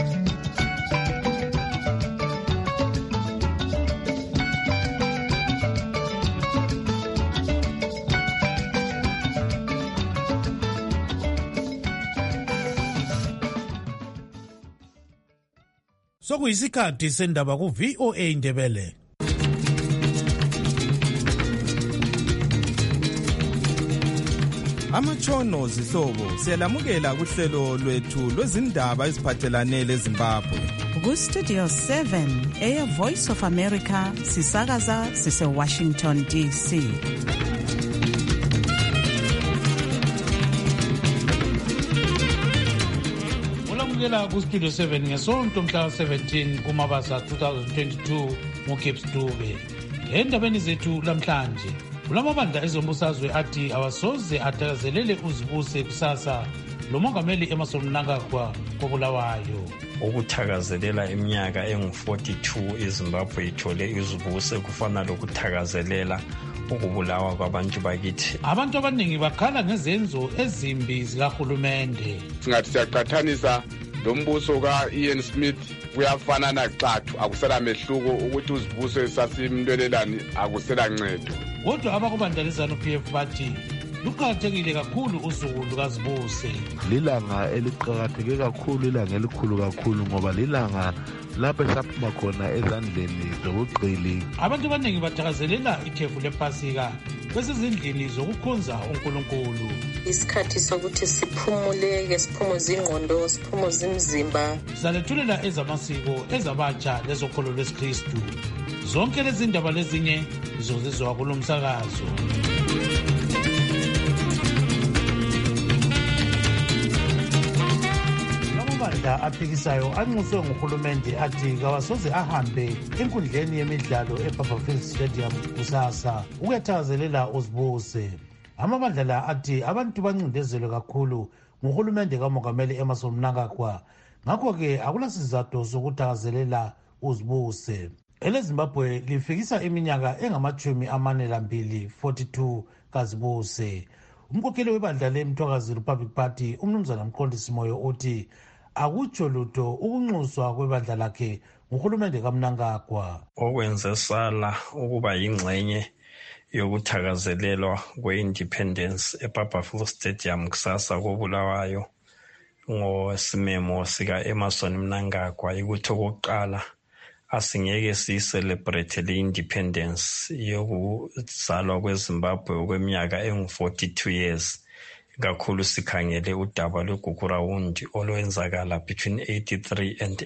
[SPEAKER 4] Sokuyisikhathi sendaba ku VOA Indebele.
[SPEAKER 17] Amatshono zihlobo siyalamukela kuhlelo lwethu lwezindaba eziphathelane leZimbabwe.
[SPEAKER 2] Ku Studio 7 Air Voice of America sisakaza sise Washington DC.
[SPEAKER 18] Ulamukela ku Studio 7 ngesonto mhla 17 kuMabasa 2022 ngoGibbs Dube. Endabeni zethu lamhlanje kulamabandla ezombusazwe athi awasoze athakazelele uzibuse kusasa lo mongameli Emmerson Mnangagwa koBulawayo.
[SPEAKER 19] Ukuthakazelela iminyaka engu-42 iZimbabwe ithole uzibuse kufana lokuthakazelela ukubulawa kwabantu bakithi.
[SPEAKER 18] Abantu abaningi bakhala ngezenzo ezimbi zikahulumende.
[SPEAKER 20] Singathi siyaqathanisa lo mbuso ka-Ian Smith kuyafana naxathu, akusela mehluko ukuthi uzibuse sasimlwelelani, akusela ncedo.
[SPEAKER 18] Kodwa abakubandla leZANU-PF bathi luqakathekile kakhulu usuku lukazibuse.
[SPEAKER 21] Lilanga eliqakatheke kakhulu, ilanga elikhulu kakhulu ngoba lilanga lapho saphuma khona ezandleni zobugqili.
[SPEAKER 18] Abantu abaningi bathakazelela ikhefu lePhasika besezindlini zokukhonza uNkulunkulu.
[SPEAKER 22] Isikhathi sokuthi siphumuleke, siphumuze ingqondo, siphumuze imizimba.
[SPEAKER 18] Salethulela ezamasiko, ezabatsha lezokholo lwesikristu. Zonke lezi ndaba lezinye zizozizwa kulo msakazo. Amabandla aphikisayo anxuswe nguhulumende athi kawasoze ahambe enkundleni yemidlalo eBarberfield Stadium kusasa ukuyathakazelela uzibuse. Amabandla la athi abantu bancindezelwe kakhulu nguhulumende kamongameli Emmerson Mnangagwa, ngakho-ke akulasizathu sokuthakazelela uzibuse. EleZimbabwe lifikisa iminyaka engama-42 42 kazibuse. Umkhokheli webandla leMthwakazi Republic Party uMnumzana Mqondisi Moyo uthi akutsho lutho ukunxuswa kwebandla lakhe nguhulumende kaMnangagwa.
[SPEAKER 19] Okwenze sala ukuba yingxenye yokuthakazelelwa kwe-independence eBarberfield Stadium kusasa koBulawayo ngosimemo sika-Emmerson Mnangagwa ukuthi okokuqala asingeke siyicelebrate le-independence yokuzalwa kweZimbabwe okweminyaka engu-42 years. Kakhulu sikhangele udaba lweGugurawundi olwenzakala between 83 and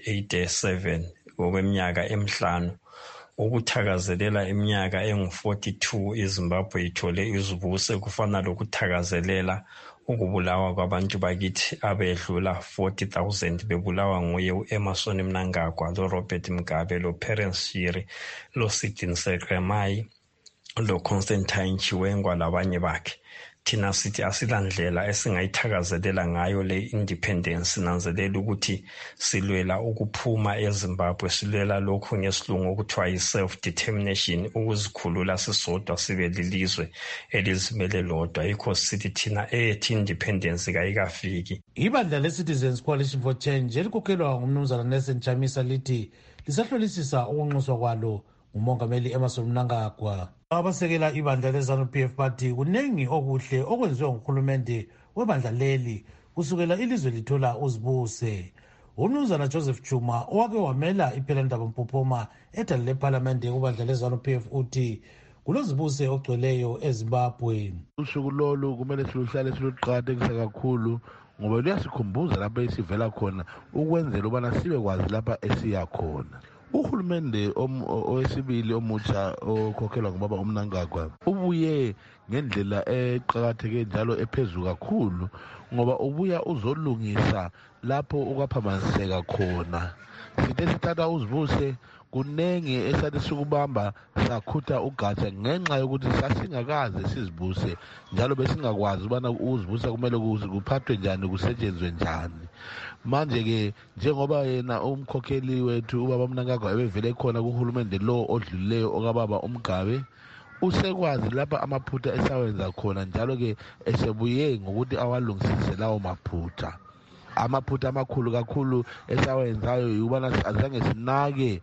[SPEAKER 19] 87 okweminyaka emihlanu. Ukuthakazelela iminyaka engu-42 iZimbabwe ithole izibuse kufana lokuthakazelela ukubulawa kwabantu bakithi abedlula 40,000 bebulawa nguye uEmmerson Mnangagwa, loRobert Mugabe, loPerence Shiri, loSidini Seqemai, loConstantine Chiwengwa labanye bakhe. Thina sithi asilandlela esingayithakazelela ngayo le independence. Nanzelela ukuthi silwela ukuphuma eZimbabwe, silwela lokhu ngesilungu okuthiwa yi-self determination, ukuzikhulula sisodwa sibe lilizwe elizimele lodwa. Yikho sithi thina ethi independence kayikafiki.
[SPEAKER 18] Ibandla le-Citizens Coalition for Change elikhokhelwa nguMnumzana Nelson Chamisa lithi lisahlolisisa ukunxuswa kwalo ngumongameli Emmerson Mnangagwa. Abasekela ibandla leZANU-PF bathi kunengi okuhle okwenziwe nguhulumende webandla leli kusukela ilizwe lithola uzibuse. uMnumzana Joseph Chuma owake wamela iPhelandaba Mpophoma edale leParliamente kubandla leZANU-PF uthi kulozibuse ogcweleyo eZimbabwe.
[SPEAKER 21] Usuku lolu kumele siluhlale siluqakathekisa kakhulu ngoba luyasikhumbuza lapha esivela khona ukwenzela ubana sibe kwazi lapha esiya khona. Uhulumende owesibili omutsha okhokhelwa ngubaba uMnangagwa ubuye ngendlela eqhakatheke njalo ephezulu kakhulu ngoba ubuya uzolungisa lapho ukwaphamaziseka khona. Sithe sithatha uzibuse kunengi esathi sikubamba sakhutha ugatsha ngenxa yokuthi sasingakaze sizibuse njalo besingakwazi ubana ukuzibusa kumele kuphathwe njani kusetshenzwe njani. manje-ke njengoba yena umkhokheli wethu ubaba Mnangagwa ebevele khona kuhulumende lo odlulileyo okababa uMgabe, usekwazi lapha amaphutha esawenza khona, njalo-ke esebuye ngokuthi awalungisise lawo maphutha. Amaphutha amakhulu kakhulu esawenzayo yikubana azange sinake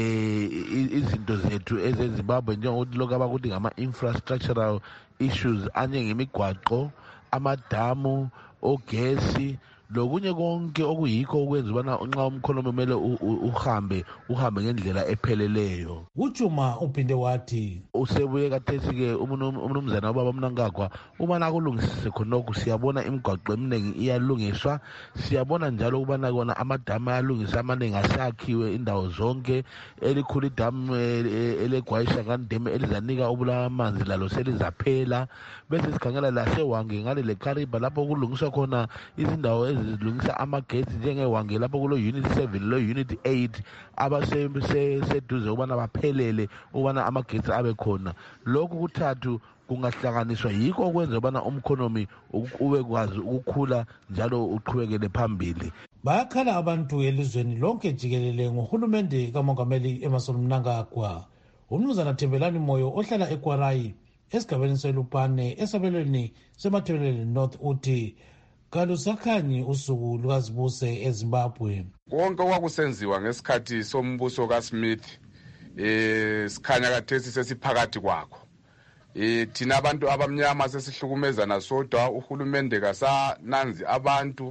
[SPEAKER 21] izinto zethu ezeZimbabwe njengokuthi lokhu abakuthi ngama-infrastructural issues anjengemigwaqo, amadamu, ogesi, lokunye konke okuyikho okwenza ubana nxa umkhonomi kumele uhambe ngendlela epheleleyo.
[SPEAKER 18] uJuma uphinde wathi
[SPEAKER 21] usebuye kathesi-ke umnumzana ubaba Mnangagwa ubana akulungisise khonokho. Siyabona imigwaqo eminingi iyalungiswa, siyabona njalo ukubana kona amadamu ayalungiswa amanengi asakhiwe indawo zonke. Elikhulu idamu elegwayishangani dam elizanika ubulawa amanzi lalo selizaphela, bese sikhangela lasewange ngale leKariba lapho kulungiswa khona izindawo ezilungisa amagetsi njengewange lapho kulo unit 7 lo unit 8 abaseduze ubana baphelele ubana amagetsi abe khona. Lokhu kuthathu kungahlanganiswa yikho okwenza ubana umkhonomi ube kwazi ukukhula njalo uqhubekele phambili.
[SPEAKER 18] Bayakhala abantu elizweni lonke jikelele ngohulumende kamongameli Emmerson Mnangagwa. Umnumzana Thembelani Moyo ohlala eKwarayi esigabeni seLupane esabelweni seMathebelele North uthi kalusakhanyi usuku lukazibuse eZimbabwe.
[SPEAKER 20] Konke okwakusenziwa ngesikhathi sombuso kaSmith sikhanya kathesi sesiphakathi kwakho. Thina abantu abamnyama sesihlukumezana sodwa, uhulumende kasananzi abantu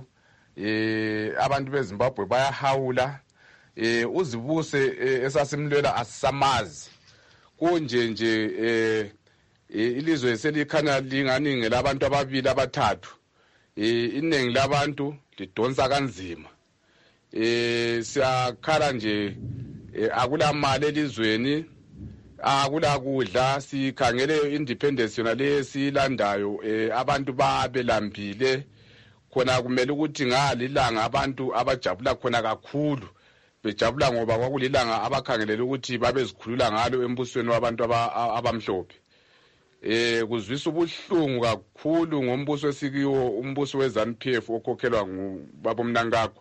[SPEAKER 20] beZimbabwe bayahawula. Uzibuse esasimlwela asisamazi kunje nje ilizwe selikhanya lingani ngelabantu ababili abathathu. Iningi labantu lidonsa kanzima. Siyakhala nje akula mali elizweni, akula kudla, sikhangele independence yona le silandayo abantu babelambile khona. Kumele ukuthi ngalilanga abantu abajabula khona kakhulu, bejabula ngoba kwakulilanga abakhangelela ukuthi babezikhulula ngalo embusweni wabantu abamhlophe. Kuzwisa ubuhlungu kakhulu ngombuso esikiwo, umbuso weZANU-PF okhokhelwa ngubaba Mnangagwa,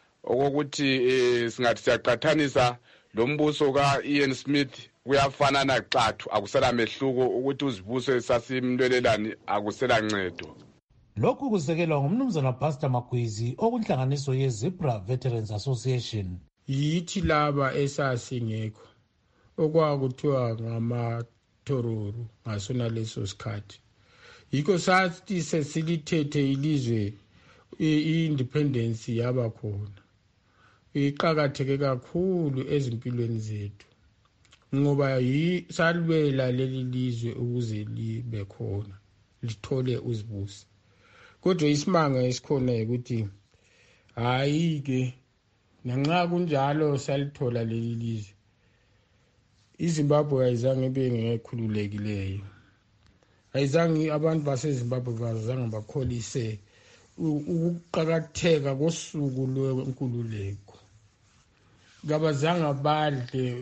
[SPEAKER 20] okokuthi singathi siyaqathanisa lo mbuso ka-Ian Smith kuyafana naxathu, akusela mehluko, ukuthi uzibuse esasimlwelelani akusela ncedo.
[SPEAKER 18] Lokhu kusekelwa ngumnumzana Pastor Magwizi okunhlanganiso yeZebra Veterans Association.
[SPEAKER 1] Yithi laba esasingekho okwakuthiwa ngamathororo ngasona leso sikhathi, yikho sathi sesilithethe ilizwe i-independence yaba khona. Iqakatheke kakhulu ezimpilweni zethu ngoba salwela leli lizwe ukuze libe khona, lithole uzibusi. Kodwa isimanga esikhona ukuthi hayi-ke nanxa kunjalo salithola leli lizwe, iZimbabwe ayizange ibe ngekhululekileyo. Ayizange abantu baseZimbabwe bazange bakholise ukuqakatheka kosuku lwenkululeko. Kabazange badle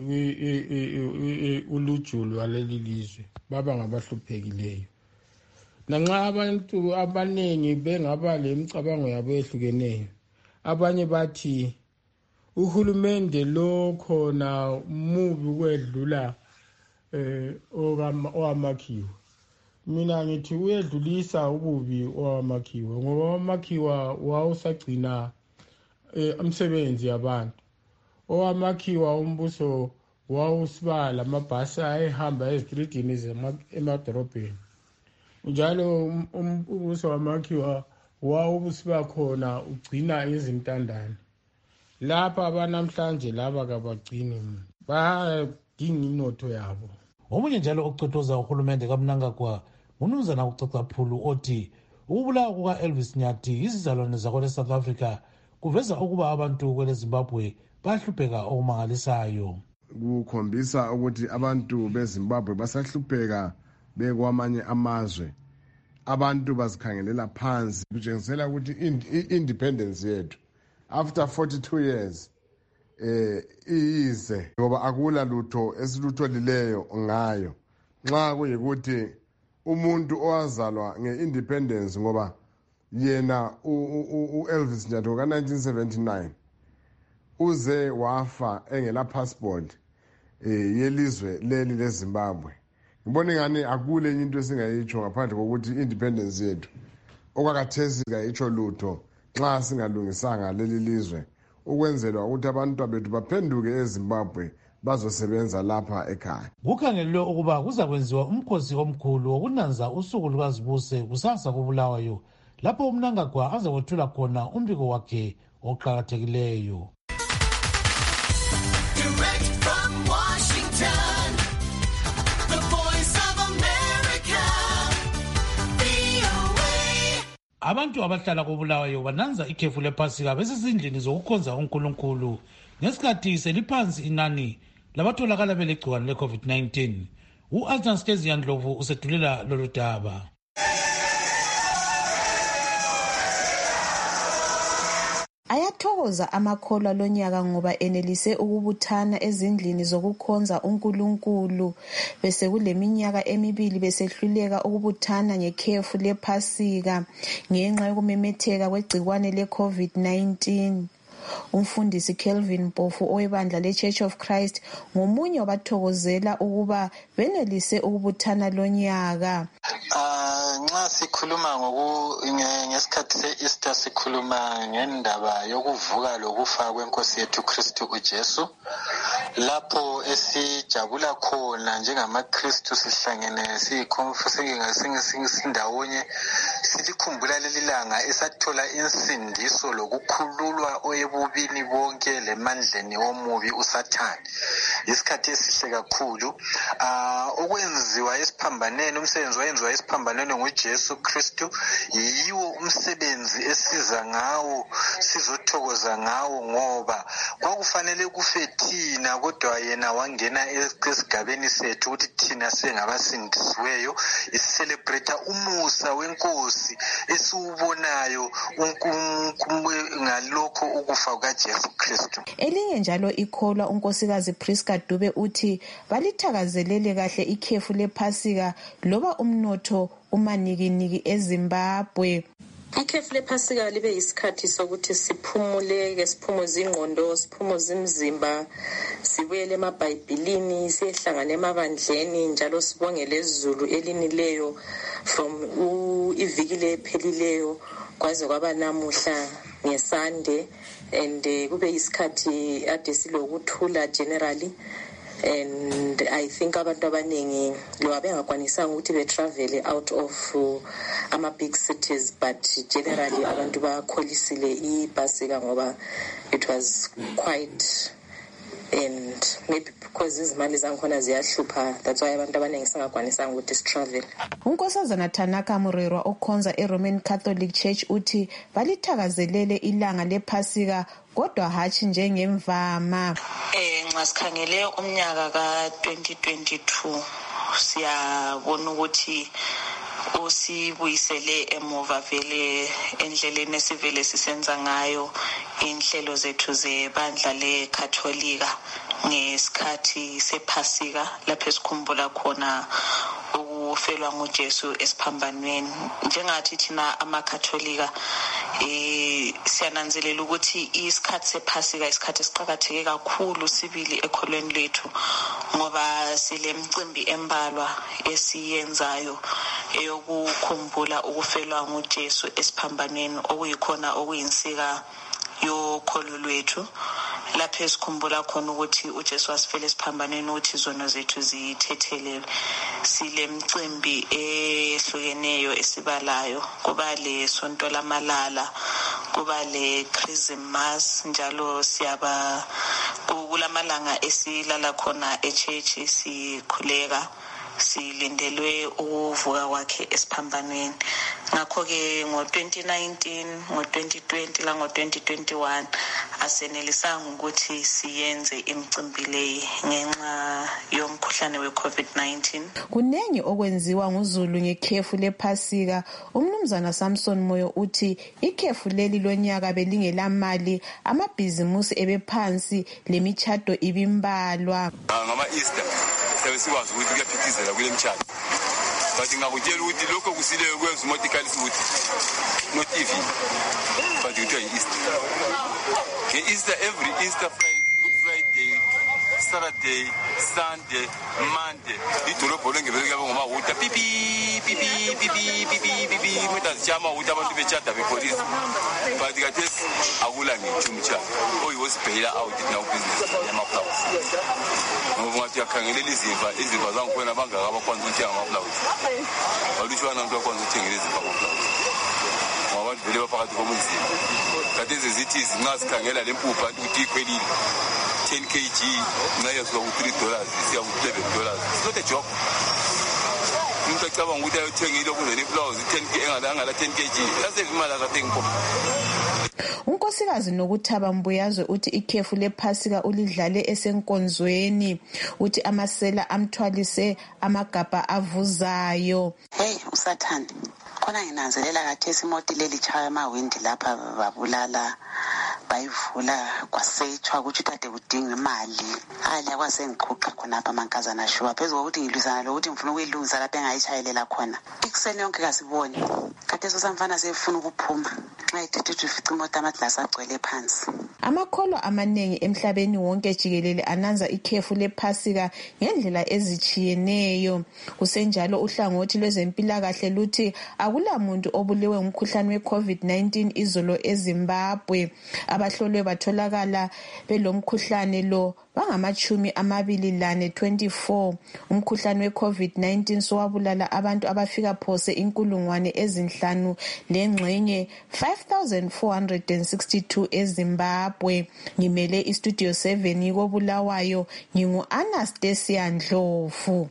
[SPEAKER 1] uluju lwaleli lizwe, baba ngabahluphekileyo. Nanxa abantu abaningi bengaba lemicabango yabo ehlukeneyo, abanye bathi uhulumende lo khona mubi kwedlula owamakhiwa. Mina ngithi uyedlulisa ububi owamakhiwa ngoba owamakhiwa wawusagcina umsebenzi yabantu. Owamakhiwa umbuso wawusibala amabhasi ayehamba ezitridini emadorobheni. Njalo umbuso wamakhiwa wawusiba khona ugcina izintandane. Lapha abanamhlanje laba kabagcini, badinga inotho yabo.
[SPEAKER 18] Omunye njalo oqothoza uhulumende kaMnangagwa ngumnumzana uCacaphulu othi ukubulawa kuka-Elvis Nyathi izizalwane zakwele South Africa kuveza ukuba abantu kwele Zimbabwe bahlupheka okumangalisayo.
[SPEAKER 3] Kukhombisa ukuthi abantu beZimbabwe basahlupheka bekwamanye amazwe. Abantu bazikhangelela phansi, kutshengisela ukuthi i-independence yethu after 42 years iyize ngoba akula lutho esilutholileyo ngayo. Nxa kuyikuthi umuntu owazalwa nge-independence ngoba yena uElvis Nyato ka1979 uze wafa engela passport yelizwe leli leZimbabwe. Ngibona ngani akule into esingayitsho ngaphandle kokuthi independence yethu okwakathesi kayitsho lutho xa singalungisanga leli lizwe ukwenzelwa ukuthi abantu bethu baphenduke eZimbabwe bazosebenza lapha ekhaya.
[SPEAKER 18] Kukhangelelwe ukuba kuzakwenziwa umkhosi omkhulu wokunanza usuku lukazibuse kusasa koBulawayo lapho uMnangagwa azakwethula khona umbiko wakhe oqakathekileyo. Abantu abahlala koBulawayo bananza ikhefu lePhasika besezindlini zokukhonza uNkulunkulu ngesikhathi seliphansi inani labatholakala belegciwane le-COVID-19. U-Anastasia Ndlovu usethulela lolu daba.
[SPEAKER 6] Ayathokoza amakholwa lonyaka ngoba enelise ukubuthana ezindlini zokukhonza uNkulunkulu bese kuleminyaka emibili besehluleka ukubuthana ngekhefu lePhasika ngenxa yokumemetheka kwegcikwane le-COVID-19. Umfundisi Kelvin Mpofu owebandla le-Church of Christ ngomunye wabathokozela ukuba benelise ukubuthana lonyaka.
[SPEAKER 7] Nxa sikhuluma ngesikhathi se-Easter sikhuluma ngendaba yokuvuka lokufa kwenkosi yethu Kristu uJesu, lapho esijabula khona njengamaKristu sihlangene sindawonye silikhumbula leli langa esathola insindiso lokukhululwa ebubini bonke lemandleni womubi uSathane. Isikhathi esihle kakhulu okwenziwa esiphambaneni, umsebenzi owenziwa esiphambaneni nguJesu Kristu yiwo umsebenzi esiza ngawo sizothokoza ngawo ngoba kwakufanele kufe thina kodwa yena wangena esigabeni sethu ukuthi thina sengabasindisiweyo isicelebrate umusa wenkosi esiwubonayo ngalokho ukufa kukaJesu Kristu.
[SPEAKER 6] Elinye njalo ikholwa unkosikazi Priska Dube uthi balithakazelele kahle ikhefu lePhasika loba umnotho umanikiniki eZimbabwe.
[SPEAKER 22] Ikhefu lePhasika libe yisikhathi sokuthi siphumuleke, siphumuze ingqondo, siphumuze imizimba, sibuyele emabhayibhilini, siyehlangana emabandleni njalo sibongele izulu elinileyo from iviki lephelileyo kwaze kwaba namuhla ngeSunday, and kube yisikhathi ade silokuthula generally. And I think abantu abaningi lo abengakwanisanga ukuthi betravel out of ama-big cities, but generally abantu bakholisile iPhasika ngoba it was quite, and maybe because izimali zangikhona ziyahlupha, that's why abantu abaningi singakwanisanga ukuthi sitravel.
[SPEAKER 6] Unkosazana Tanaka Murerwa okhonza eRoman Catholic Church uthi balithakazelele ilanga lePhasika kodwa hatshi njengemvama.
[SPEAKER 22] Nxa sikhangele umnyaka ka-2022 siyabona ukuthi usibuyisele emuva vele endleleni esivele sisenza ngayo inhlelo zethu zebandla leKatholika ngesikhathi sePhasika lapho esikhumbula khona ukufelwa nguJesu esiphambanweni. Njengathi thina amaKatholika siyananzelela ukuthi isikhathi sePhasika isikhathi esiqakatheke kakhulu sibili ekholweni lethu ngoba silemicimbi embalwa esiyenzayo eyokukhumbula ukufelwa nguJesu esiphambanweni okuyikhona okuyinsika yokholo lwethu, lapho esikhumbula khona ukuthi uJesu wasifela esiphambanweni ukuthi izono zethu zithethelelwe. Silemicimbi ehlukeneyo esibalayo, kuba le sonto lamalala, kuba le Christmas, njalo siyaba kulamalanga esilala khona echechi sikhuleka silindelwe ukuvuka kwakhe esiphambanweni. Ngakho-ke ngo-2019, ngo-2020 la ngo-2021 asenelisanga ukuthi siyenze imicimbi leyi ngenxa yomkhuhlane we-COVID-19.
[SPEAKER 6] Kunengi okwenziwa nguZulu ngekhefu lePhasika. Umnumzana Samson Moyo uthi ikhefu leli lonyaka belingelamali, amabhizimusi ebephansi, lemichato ibimbalwa.
[SPEAKER 23] Ngama-Easter sikwazi ukuthi kuyaphithizela kule mtshato
[SPEAKER 8] but ngakutshela ukuthi lokho kusileyo kwenza umodikali futhi not even but kuthiwa yi-Easter. Nge-Easter, every Easter Friday, Good Friday, Saturday, Sunday, Monday, idolobho lengebeleke ngomawuta pipi mutazijama ukuthi abantu bechada bepolice but kathesi akula ngithumtsha oyosibhela out now business yamaflowers ngoba ngathi yakhangelela izimva zangikhona bangaka abakwanza ukuthenga amaflowers balutshwana abantu bakwanza ukuthengela izimva amaflowers ngoba abantu vele baphakathi komunzima kathesi zithi zinxa sikhangela le mpupha ukuthi ikhwelile 10 kg ngayo suka ku$3 siya ku$11. It's not a joke. Umuntu acabanga ukuthi ayothengile okuzeni iflowers 10 engala 10 kg yaseve imali akathengi.
[SPEAKER 6] Unkosikazi Nokuthaba Mbuyazwe uthi ikhefu lephasika ulidlale esenkonzweni, uthi amasela amthwalise amagabha avuzayo.
[SPEAKER 9] Hey usathane, khona nginanzelela kathesi imoti leli chaya amawindi lapha babulala bayivula kwasetshwa ukuthi kade kudinga imali. Hali akwasengiqhuqa khonapha amankazana shuwa phezulu kokuthi ngilwisana lokuthi ngifuna ukuyilungisa lapha engayichayelela khona. Ikuseni yonke kasiboni kade sosamfana sefuna ukuphuma nxa ethethe ufica imoto amaglasi agcwele phansi.
[SPEAKER 6] Amakholo amanengi emhlabeni wonke jikelele ananza ikhefu lephasika ngendlela ezichiyeneyo. Kusenjalo uhlangothi lwezempilakahle luthi akula muntu obulewe ngumkhuhlane we-COVID-19 izolo eZimbabwe. Abahlolwe batholakala belomkhuhlane lo bangama-24. Umkhuhlane we-COVID-19 sowabulala abantu abafika phose 5,000 lengxenye 5,462 eZimbabwe. Ngimele istudio 7 koBulawayo, ngingu-Anastasia Ndlovu.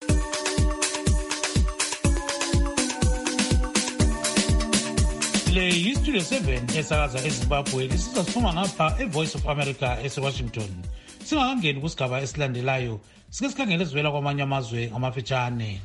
[SPEAKER 18] Le yistudio 7 esakaza eZimbabwe lisizasifuma ngapha eVoice of America eseWashington. Singakangeni kusigaba esilandelayo, sike sikhangele ezivela kwamanye amazwe ngamafitshane.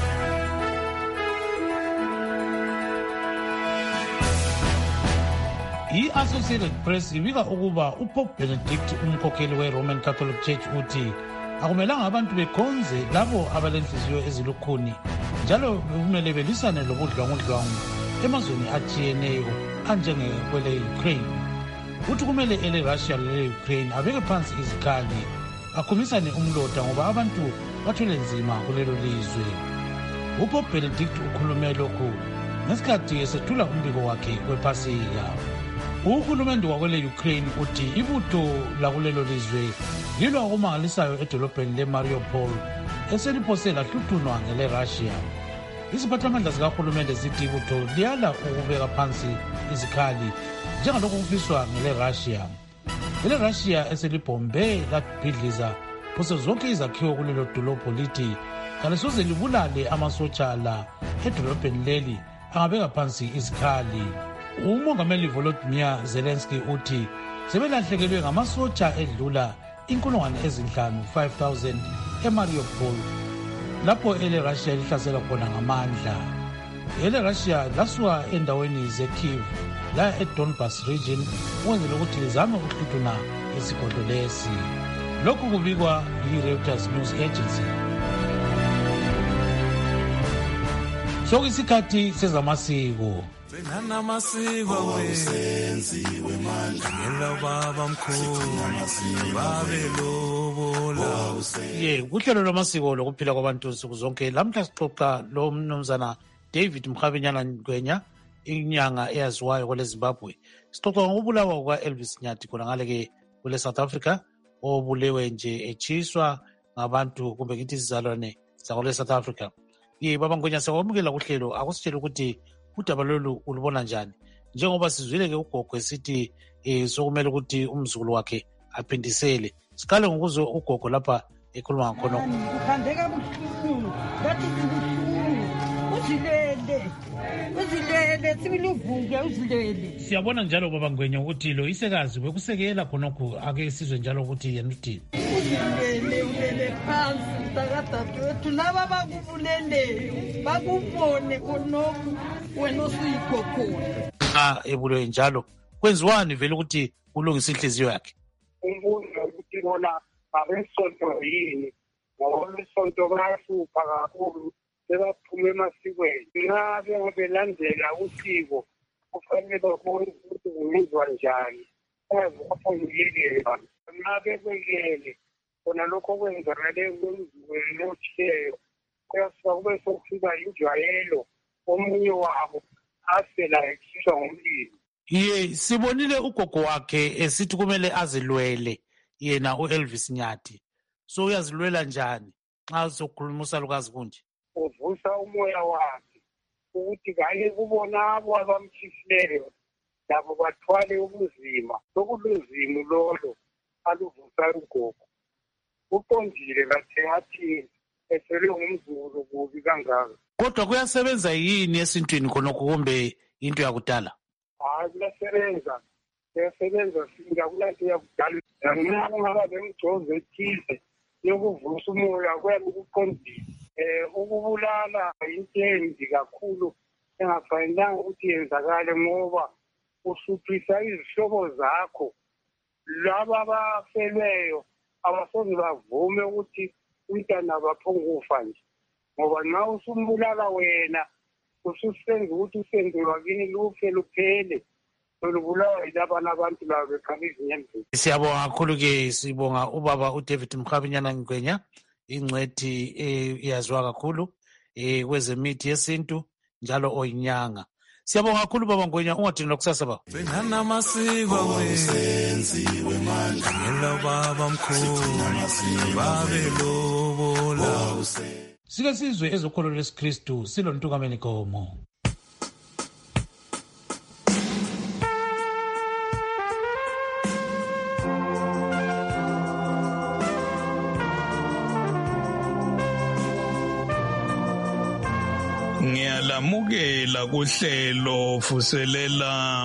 [SPEAKER 18] I-Associated Press ibika ukuba uPope Benedict, umkhokheli we-Roman Catholic Church, uthi akumelanga abantu bekhonze labo abalenhliziyo ezilukhuni njalo kumele belisane lobudlwangudlwangu emazweni atshiyeneyo anjengekwele Ukraine. Uthi kumele ele Russia lele Ukraine abeke phansi izikhali akhumisane umlota ngoba abantu bathwele nzima kulelo lizwe. uPope Benedict ukhulume lokhu ngesikhathi esethula umbiko wakhe wephasika. Uhulumende wakwele Ukraine uthi ibutho lakulelo lizwe lilwa okumangalisayo edolobheni leMariupol eseliphose lahluthunwa ngele Russia. Iziphathamandla zikahulumende zithi ibutho liyala ukubeka phansi izikhali njengalokhu kufiswa ngele Russia. Ele Russia eselibhombe labhidliza phose zonke izakhiwo kulelo dolobho lithi kalesoze libulale amasotsha la edolobheni leli angabeka phansi izikhali. Umongameli Volodymyr Zelensky uthi sebelahlekelwe ngamasotsha edlula 5,000 eMariupol lapho ele Russia lihlasela khona ngamandla. Ele Russia lasuka endaweni zeKyiv la eDonbas region ukwenzela ukuthi lizame ukuhluthuna isigodlo lesi. Lokhu kubikwa yi-Reuters News Agency. Sokuyisikhathi sezamasiko.
[SPEAKER 23] Benana masiko wenziwe manje ngela baba mkhulu babe lobola.
[SPEAKER 18] Kuhlelo lwamasiko lokuphila kwabantu nsuku zonke. Lamhla sixoxa lo mnumzana David Mkhabinyana Ngwenya, inyanga eyaziwayo kwele Zimbabwe. Sixoxa ngokubulawa kuka Elvis Nyathi khona ngale ke kwele South Africa, obulewe nje echiswa ngabantu kumbe ngithi izizalwane zakwele South Africa. Baba Ngwenya, siyakwamukela kuhlelo. Akusitshela ukuthi udaba lolu ulubona njani njengoba sizwile ke ugogo esithi sokumele ukuthi umzukulu wakhe aphindisele. Siqale ngokuzwe ugogo lapha ekhuluma ngakhona.
[SPEAKER 24] Ukhandeka buhlungu bathi buhlungu uzilele sibiluvuke uzilele.
[SPEAKER 18] Siyabona njalo Baba Ngwenya ukuthi lo isekazi wekusekela khonokho ake sizwe njalo ukuthi yena uthini.
[SPEAKER 24] Ulele phansi takadadewethu laba bakubuleleyo bakubone khonokho wena osuyikhokhona.
[SPEAKER 18] Ebulewe njalo kwenziwani vele ukuthi ulungise inhliziyo yakhe?
[SPEAKER 25] Umbuzo ukuthi bona abesonto yini ngoba besonto bayahlupha kakhulu sebaphume emasikweni. Nxa bengabelandela usiko kufanele babone ukuthi kungenzwa njani, bazi baphongelelwa. Nxa bekwekele khona lokho kwenzakale kwemziweni otshileyo, kuyasuka kube sokufika injwayelo, omunye wabo afela ekhishwa ngumlilo.
[SPEAKER 4] Sibonile ugogo wakhe esithi kumele azilwele yena u-Elvis Nyathi. So uyazilwela njani nxa sokukhuluma usalukazi kunje?
[SPEAKER 25] Uvusa umoya wakhe ukuthi kanye kubona abo abamtshisileyo labo bathwale ubunzima. Lokulunzima lolo aluvusa ugogo. Uqondile kathi athi esele ngumzulu kubi kangaka.
[SPEAKER 4] Kodwa kuyasebenza yini esintwini khonokho kumbe into yakudala?
[SPEAKER 25] Kuyasebenza. Kuyasebenza singa kulanto yakudala. Nxa kungaba lemgcozo ethize yokuvusa umoya kuyabe kuqondile. Ukubulala into embi kakhulu engafanelanga ukuthi yenzakale ngoba ushuphisa izihlobo zakho. Laba abafelweyo abasoze bavume ukuthi umntana baphongufa nje. Ngoba nxa usumbulala wena ususenza ukuthi usendo lwakini lufe luphele. Lubulawa yilabana abantu labo bekhanga izinyembezi.
[SPEAKER 4] Siyabonga kakhulu-ke, sibonga ubaba uDavid Mkhabinyana Ngwenya, ingcwethi eyaziwa kakhulu kwezemithi yesintu njalo oyinyanga. Siyabonga kakhulu baba Ngwenya, ungadinwa kusasa baba.
[SPEAKER 23] Bengana masiko wenziwe manje ngelo baba mkhulu babelobola.
[SPEAKER 18] Sike sizwe ezokholo lesiKristu silontukameni Gomo.
[SPEAKER 10] Ngiyalamukela kuhlelo vuselela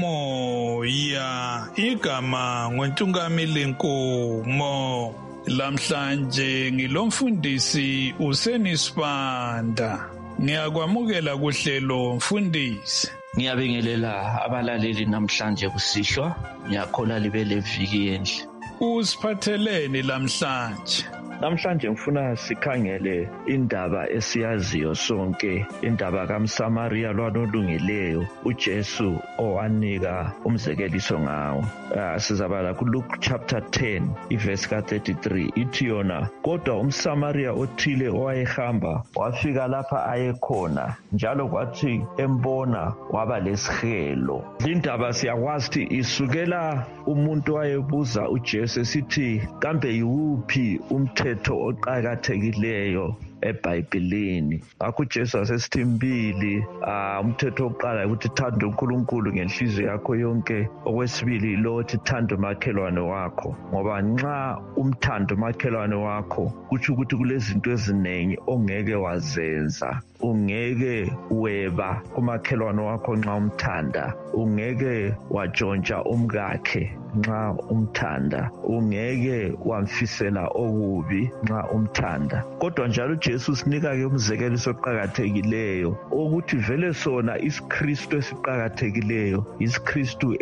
[SPEAKER 10] umoya igama ngoNtungamili Nkomo. Lamhlanje ngilomfundisi uSenisibanda. Ngiyakwamukela kuhlelo mfundisi.
[SPEAKER 11] Ngiyabingelela abalaleli namhlanje kusihlwa, ngiyakhola libe leviki enhle.
[SPEAKER 10] Usiphatheleni lamhlanje?
[SPEAKER 11] Namhlanje ngifuna sikhangele indaba esiyaziyo sonke, indaba kaMsamaria lwanolungileyo, uJesu owanika umzekeliso ngawo. Sizabala kuLuke chapter 10 iverse ka33 ithi yona, kodwa umSamaria othile owayehamba wafika lapha ayekhona, njalo kwathi embona waba lesihelo. Indaba siyakwazi isukela umuntu wayebuza uJesu sithi kambe yiwuphi umthetho oqakathekileyo eBhayibhelini? Ngakho uJesu wasesithi mbili, umthetho oqala ukuthi thanda uNkulunkulu ngenhliziyo yakho yonke, okwesibili lothi thanda umakhelwane wakho. Ngoba nxa umthanda umakhelwane wakho kutsho ukuthi kulezinto eziningi ongeke wazenza. Ungeke weba kumakhelwane wakho nxa umthanda, ungeke wajontja umkakhe nxa umthanda, ungeke wamfisela okubi nxa umthanda. Kodwa njalo uJesu sinika-ke umzekeliso oqakathekileyo ukuthi vele sona isiKristu esiqakathekileyo isiKristu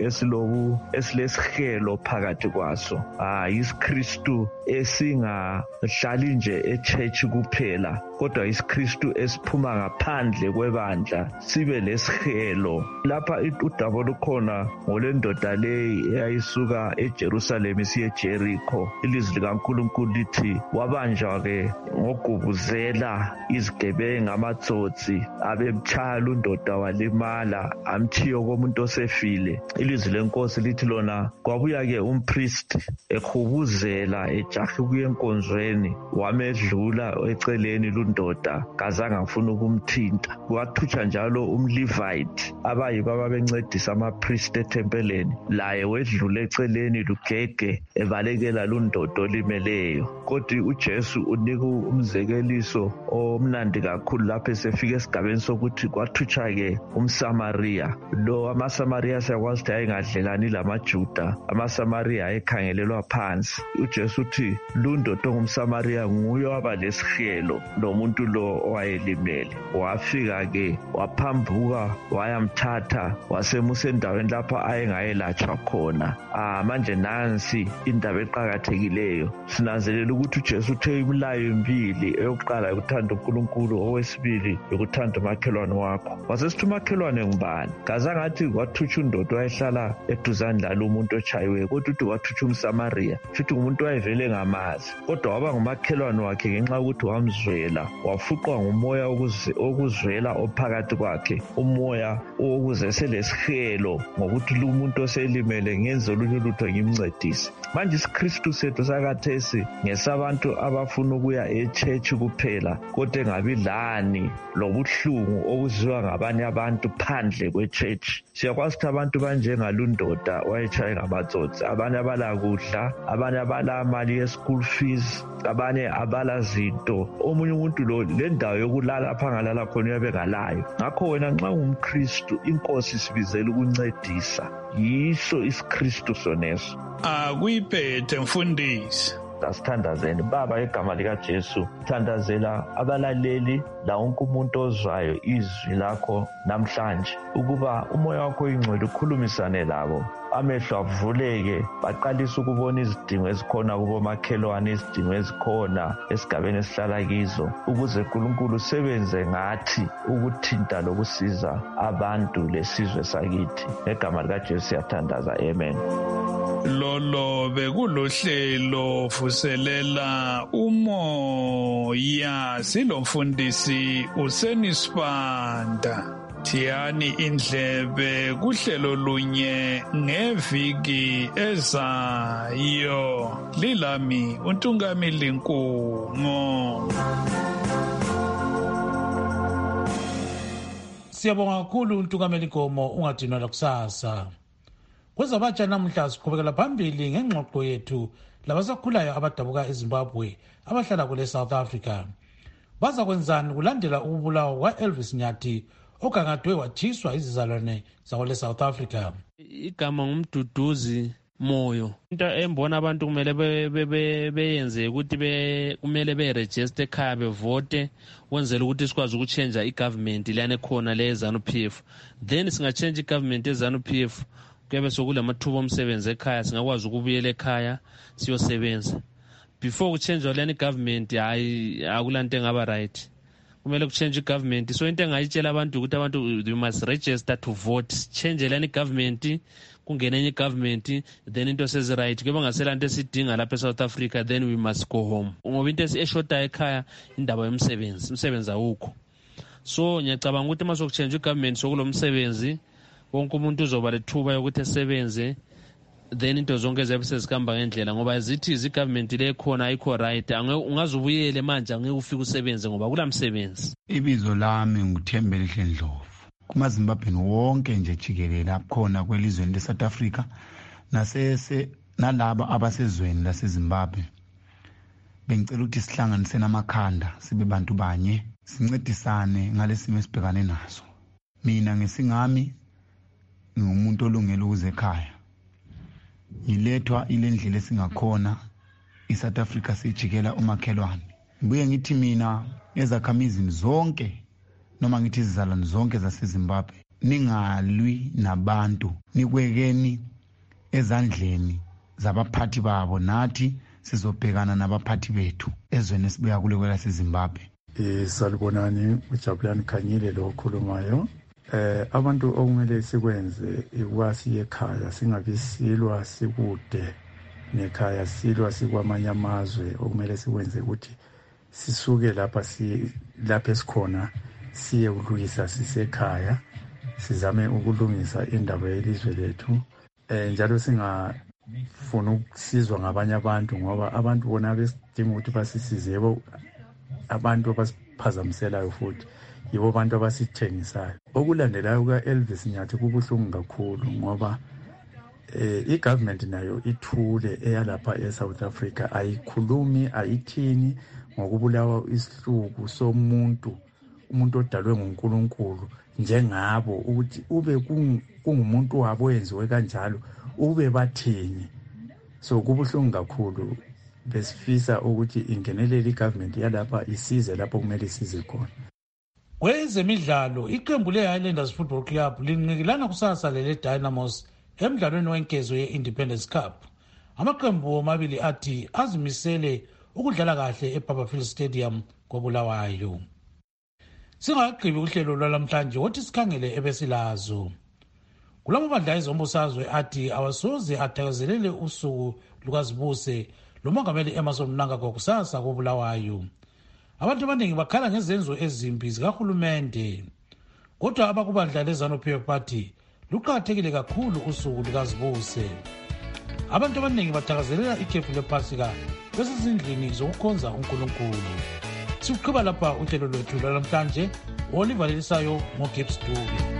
[SPEAKER 11] esilesihelo phakathi kwaso. IsiKristu esingahlali nje echurch kuphela, kodwa isiKristu esiphuma ngaphandle kwebandla sibe lesihelo. Lapha udaba lukhona ngolendoda leyi eyayisuka eJerusalem isiya eJerikho. Ilizwi likaNkulunkulu lithi wabanjwa-ke ngogubuzela izigebenga amatsotsi, abemtshaya lundoda walimala, amthiyo komuntu osefile. Ilizwi lenkosi lithi lona kwabuya-ke umpristi ehubuzela ejahe kuye enkonzweni, wamedlula eceleni lundoda kazange afuna ukumthinta. Wathutsha njalo umLevite abayibo ababencedisa amapristi ethempeleni, laye wedlula eceleni lugege ebalekela lundoda olimeleyo. Kodwa uJesu unika umzekeliso omnandi kakhulu lapho esefika esigabeni sokuthi kwathutsha-ke umSamaria. Lo amaSamaria siyakwazi ukuthi ayengadlelani lamaJuda, amaSamaria ayekhangelelwa phansi. uJesu uthi lundoda ongumSamaria nguye waba lesihelo lo lomuntu lo owayelimele. Wafika-ke waphambuka wayamthatha wasemusa endaweni lapha ayengayelatshwa khona. Manje nansi indaba eqakathekileyo. Sinanzelela ukuthi uJesu uthe imilayo emibili, eyokuqala ukuthanda uNkulunkulu, owesibili ukuthanda umakhelwane wakho. Wasesithi umakhelwane ngubani? Kazange athi kwathutsha undoda wayehlala eduzane lalo umuntu ochayiwe, kodwa uthi kwathutsha umSamariya. Futhi umuntu wayevele ngamazi, kodwa waba ngumakhelwane wakhe ngenxa yokuthi wamzwela, wafuqwa ngumoya okuzwela ophakathi kwakhe, umoya okuze selesihelo ngokuthi lo muntu oselimele ngenze olunye ulutho ngimncedise. Manje isiKristu sethu sakathesi ngesabantu abafuna ukuya echurch kuphela, kodwa engabi lani lobuhlungu obuziwa ngabanye abantu phandle kwechurch. Siyakwazi ukuthi abantu banjengalundoda wayechaye ngamatsotsi, abanye abala kudla, abanye abala mali ye-school fees, abanye abala zinto. Omunye umuntu lo le ndawo yokulala apha ngalala khona uyabe ngalayo. Ngakho wena nxa ungumKristu, inkosi sibizela ukuncedisa. Yiso isiKristu soneso.
[SPEAKER 10] Akuyiphethe mfundisi.
[SPEAKER 11] Asithandazeni Baba egama likaJesu, thandazela abalaleli la wonke umuntu ozwayo izwi lakho namhlanje, ukuba umoya wakho oyingcwele ukhulumisane labo, amehlo avuleke, baqalise ukubona izidingo ezikhona kubomakhelwane, izidingo ezikhona esigabeni esihlala kizo, ukuze uNkulunkulu usebenze ngathi ukuthinta lokusiza abantu lesizwe sakithi. Egama likaJesu siyathandaza, amen.
[SPEAKER 10] Lolo bekulohlelo vuselela umoya, silomfundisi uSenisibanda. Thiyani indlebe kuhlelo lunye ngeviki ezayo. Lilami uNtungamili Nkungo.
[SPEAKER 18] Siyabonga kakhulu uNtungamili Nkomo, ungadinwa lakusasa. Kwezabatsha namuhla siqhubekela phambili ngengxoxo yethu labasakhulayo abadabuka eZimbabwe abahlala kule South Africa. Baza kwenzani kulandela ukubulawa kwa-Elvis Nyathi ogangadwe wathiswa izizalwane zakole South Africa.
[SPEAKER 12] Igama ngumduduzi moyo. Into embona abantu kumele beyenze ukuthi kumele beregister ekhaya bevote, wenzela ukuthi sikwazi ukuchange igovernment lana khona le ZANU-PF. Then singachange igovernment eZANU-PF, kuyabe sokulamathuba omsebenzi ekhaya, singakwazi ukubuyela ekhaya siyosebenza. Before kuchange lana igovernment hayi akulanto engaba right. Kumele kuchange igovernment. So into engayitshela abantu ukuthi abantu we must register to vote. Change lana igovernment, kungena enye igovernment, then into says right. Kuba ngaselanto esidinga lapha eSouth Africa, then we must go home. Ngoba into eshoda ekhaya indaba yomsebenzi, umsebenzi awukho. So ngiyacabanga ukuthi mase kuchange igovernment sokulomsebenzi, wonke umuntu uzoba lethuba yokuthi esebenze, then into zonke ziyabe sezihamba ngendlela, ngoba zithi igovernment le khona ayikho right. Ungazubuyele manje angeke ufike usebenze ngoba kulamsebenzi.
[SPEAKER 13] Ibizo lami nguThembelihle Ndlovu. KumaZimbabwe wonke nje jikelele akhona kwelizweni leSouth Africa nalaba abasezweni laseZimbabwe. Bengicela ukuthi sihlanganise namakhanda sibe bantu banye, sincedisane ngalesimo esibhekane naso. Mina ngesingami ngumuntu olungele ukuze ekhaya. Yilethwa ile ndlela esingakhona iSouth Africa sijikela umakhelwane. Ngibuye ngithi mina ezakhamizini zonke noma ngithi izizalwane zonke zaseZimbabwe, ningalwi nabantu, nikwekeni ezandleni zabaphathi babo, nathi sizobhekana nabaphathi bethu ezweni esibuya kule kwelaseZimbabwe.
[SPEAKER 14] Salibonani, uJabulani Khanyile lo okhulumayo. Abantu okumele sikwenze ikwasi ekhaya, singabi silwa sikude nekhaya, silwa sikwamanye amazwe. Okumele sikwenze ukuthi sisuke lapha esikhona siye ukulungisa sisekhaya, sizame ukulungisa indaba yelizwe lethu. Njalo singafuna ukusizwa ngabanye abantu, ngoba abantu bona besidinga ukuthi basisize, yebo abantu abasiphazamiselayo futhi yibo abantu abasithengisayo. Okulandelayo kuka-Elvis Nyathi kubuhlungu kakhulu, ngoba igovernment nayo ithule eyalapha eSouth Africa, ayikhulumi ayithini ngokubulawa isihluku somuntu, umuntu odalwe nguNkulunkulu njengabo, ukuthi ube kungumuntu wabo wenziwe kanjalo ube bathini. So kubuhlungu kakhulu besifisa ukuthi ingenelele igovernment yalapha isize lapho kumele isize khona.
[SPEAKER 18] Kwezemidlalo, iqembu le-Highlanders Football Club linqikilana kusasa lele-Dynamos emdlalweni wenkezo ye-Independence Cup. Amaqembu omabili athi azimisele ukudlala kahle eBarberfield Stadium koBulawayo. Singaqhibi uhlelo lwalamhlanje wothi sikhangele ebesilazo. Kulamabandla ezombusazwe athi awasoze athakazelele usuku lukazibuse lomongameli Emmerson Mnangagwa kusasa koBulawayo. Abantu abaningi bakhala ngezenzo ezimbi zikahulumende. Kodwa abakubandla leZANU-PF Party luqakathekile kakhulu usuku lukazibuse. Abantu abaningi bathakazelela ikhefu lePhasika besezindlini zokukhonza uNkulunkulu. Siqhubeka lapha uhlelo lwethu lwalamhlanje. Oliver Lisayo ngoGibbs Dube.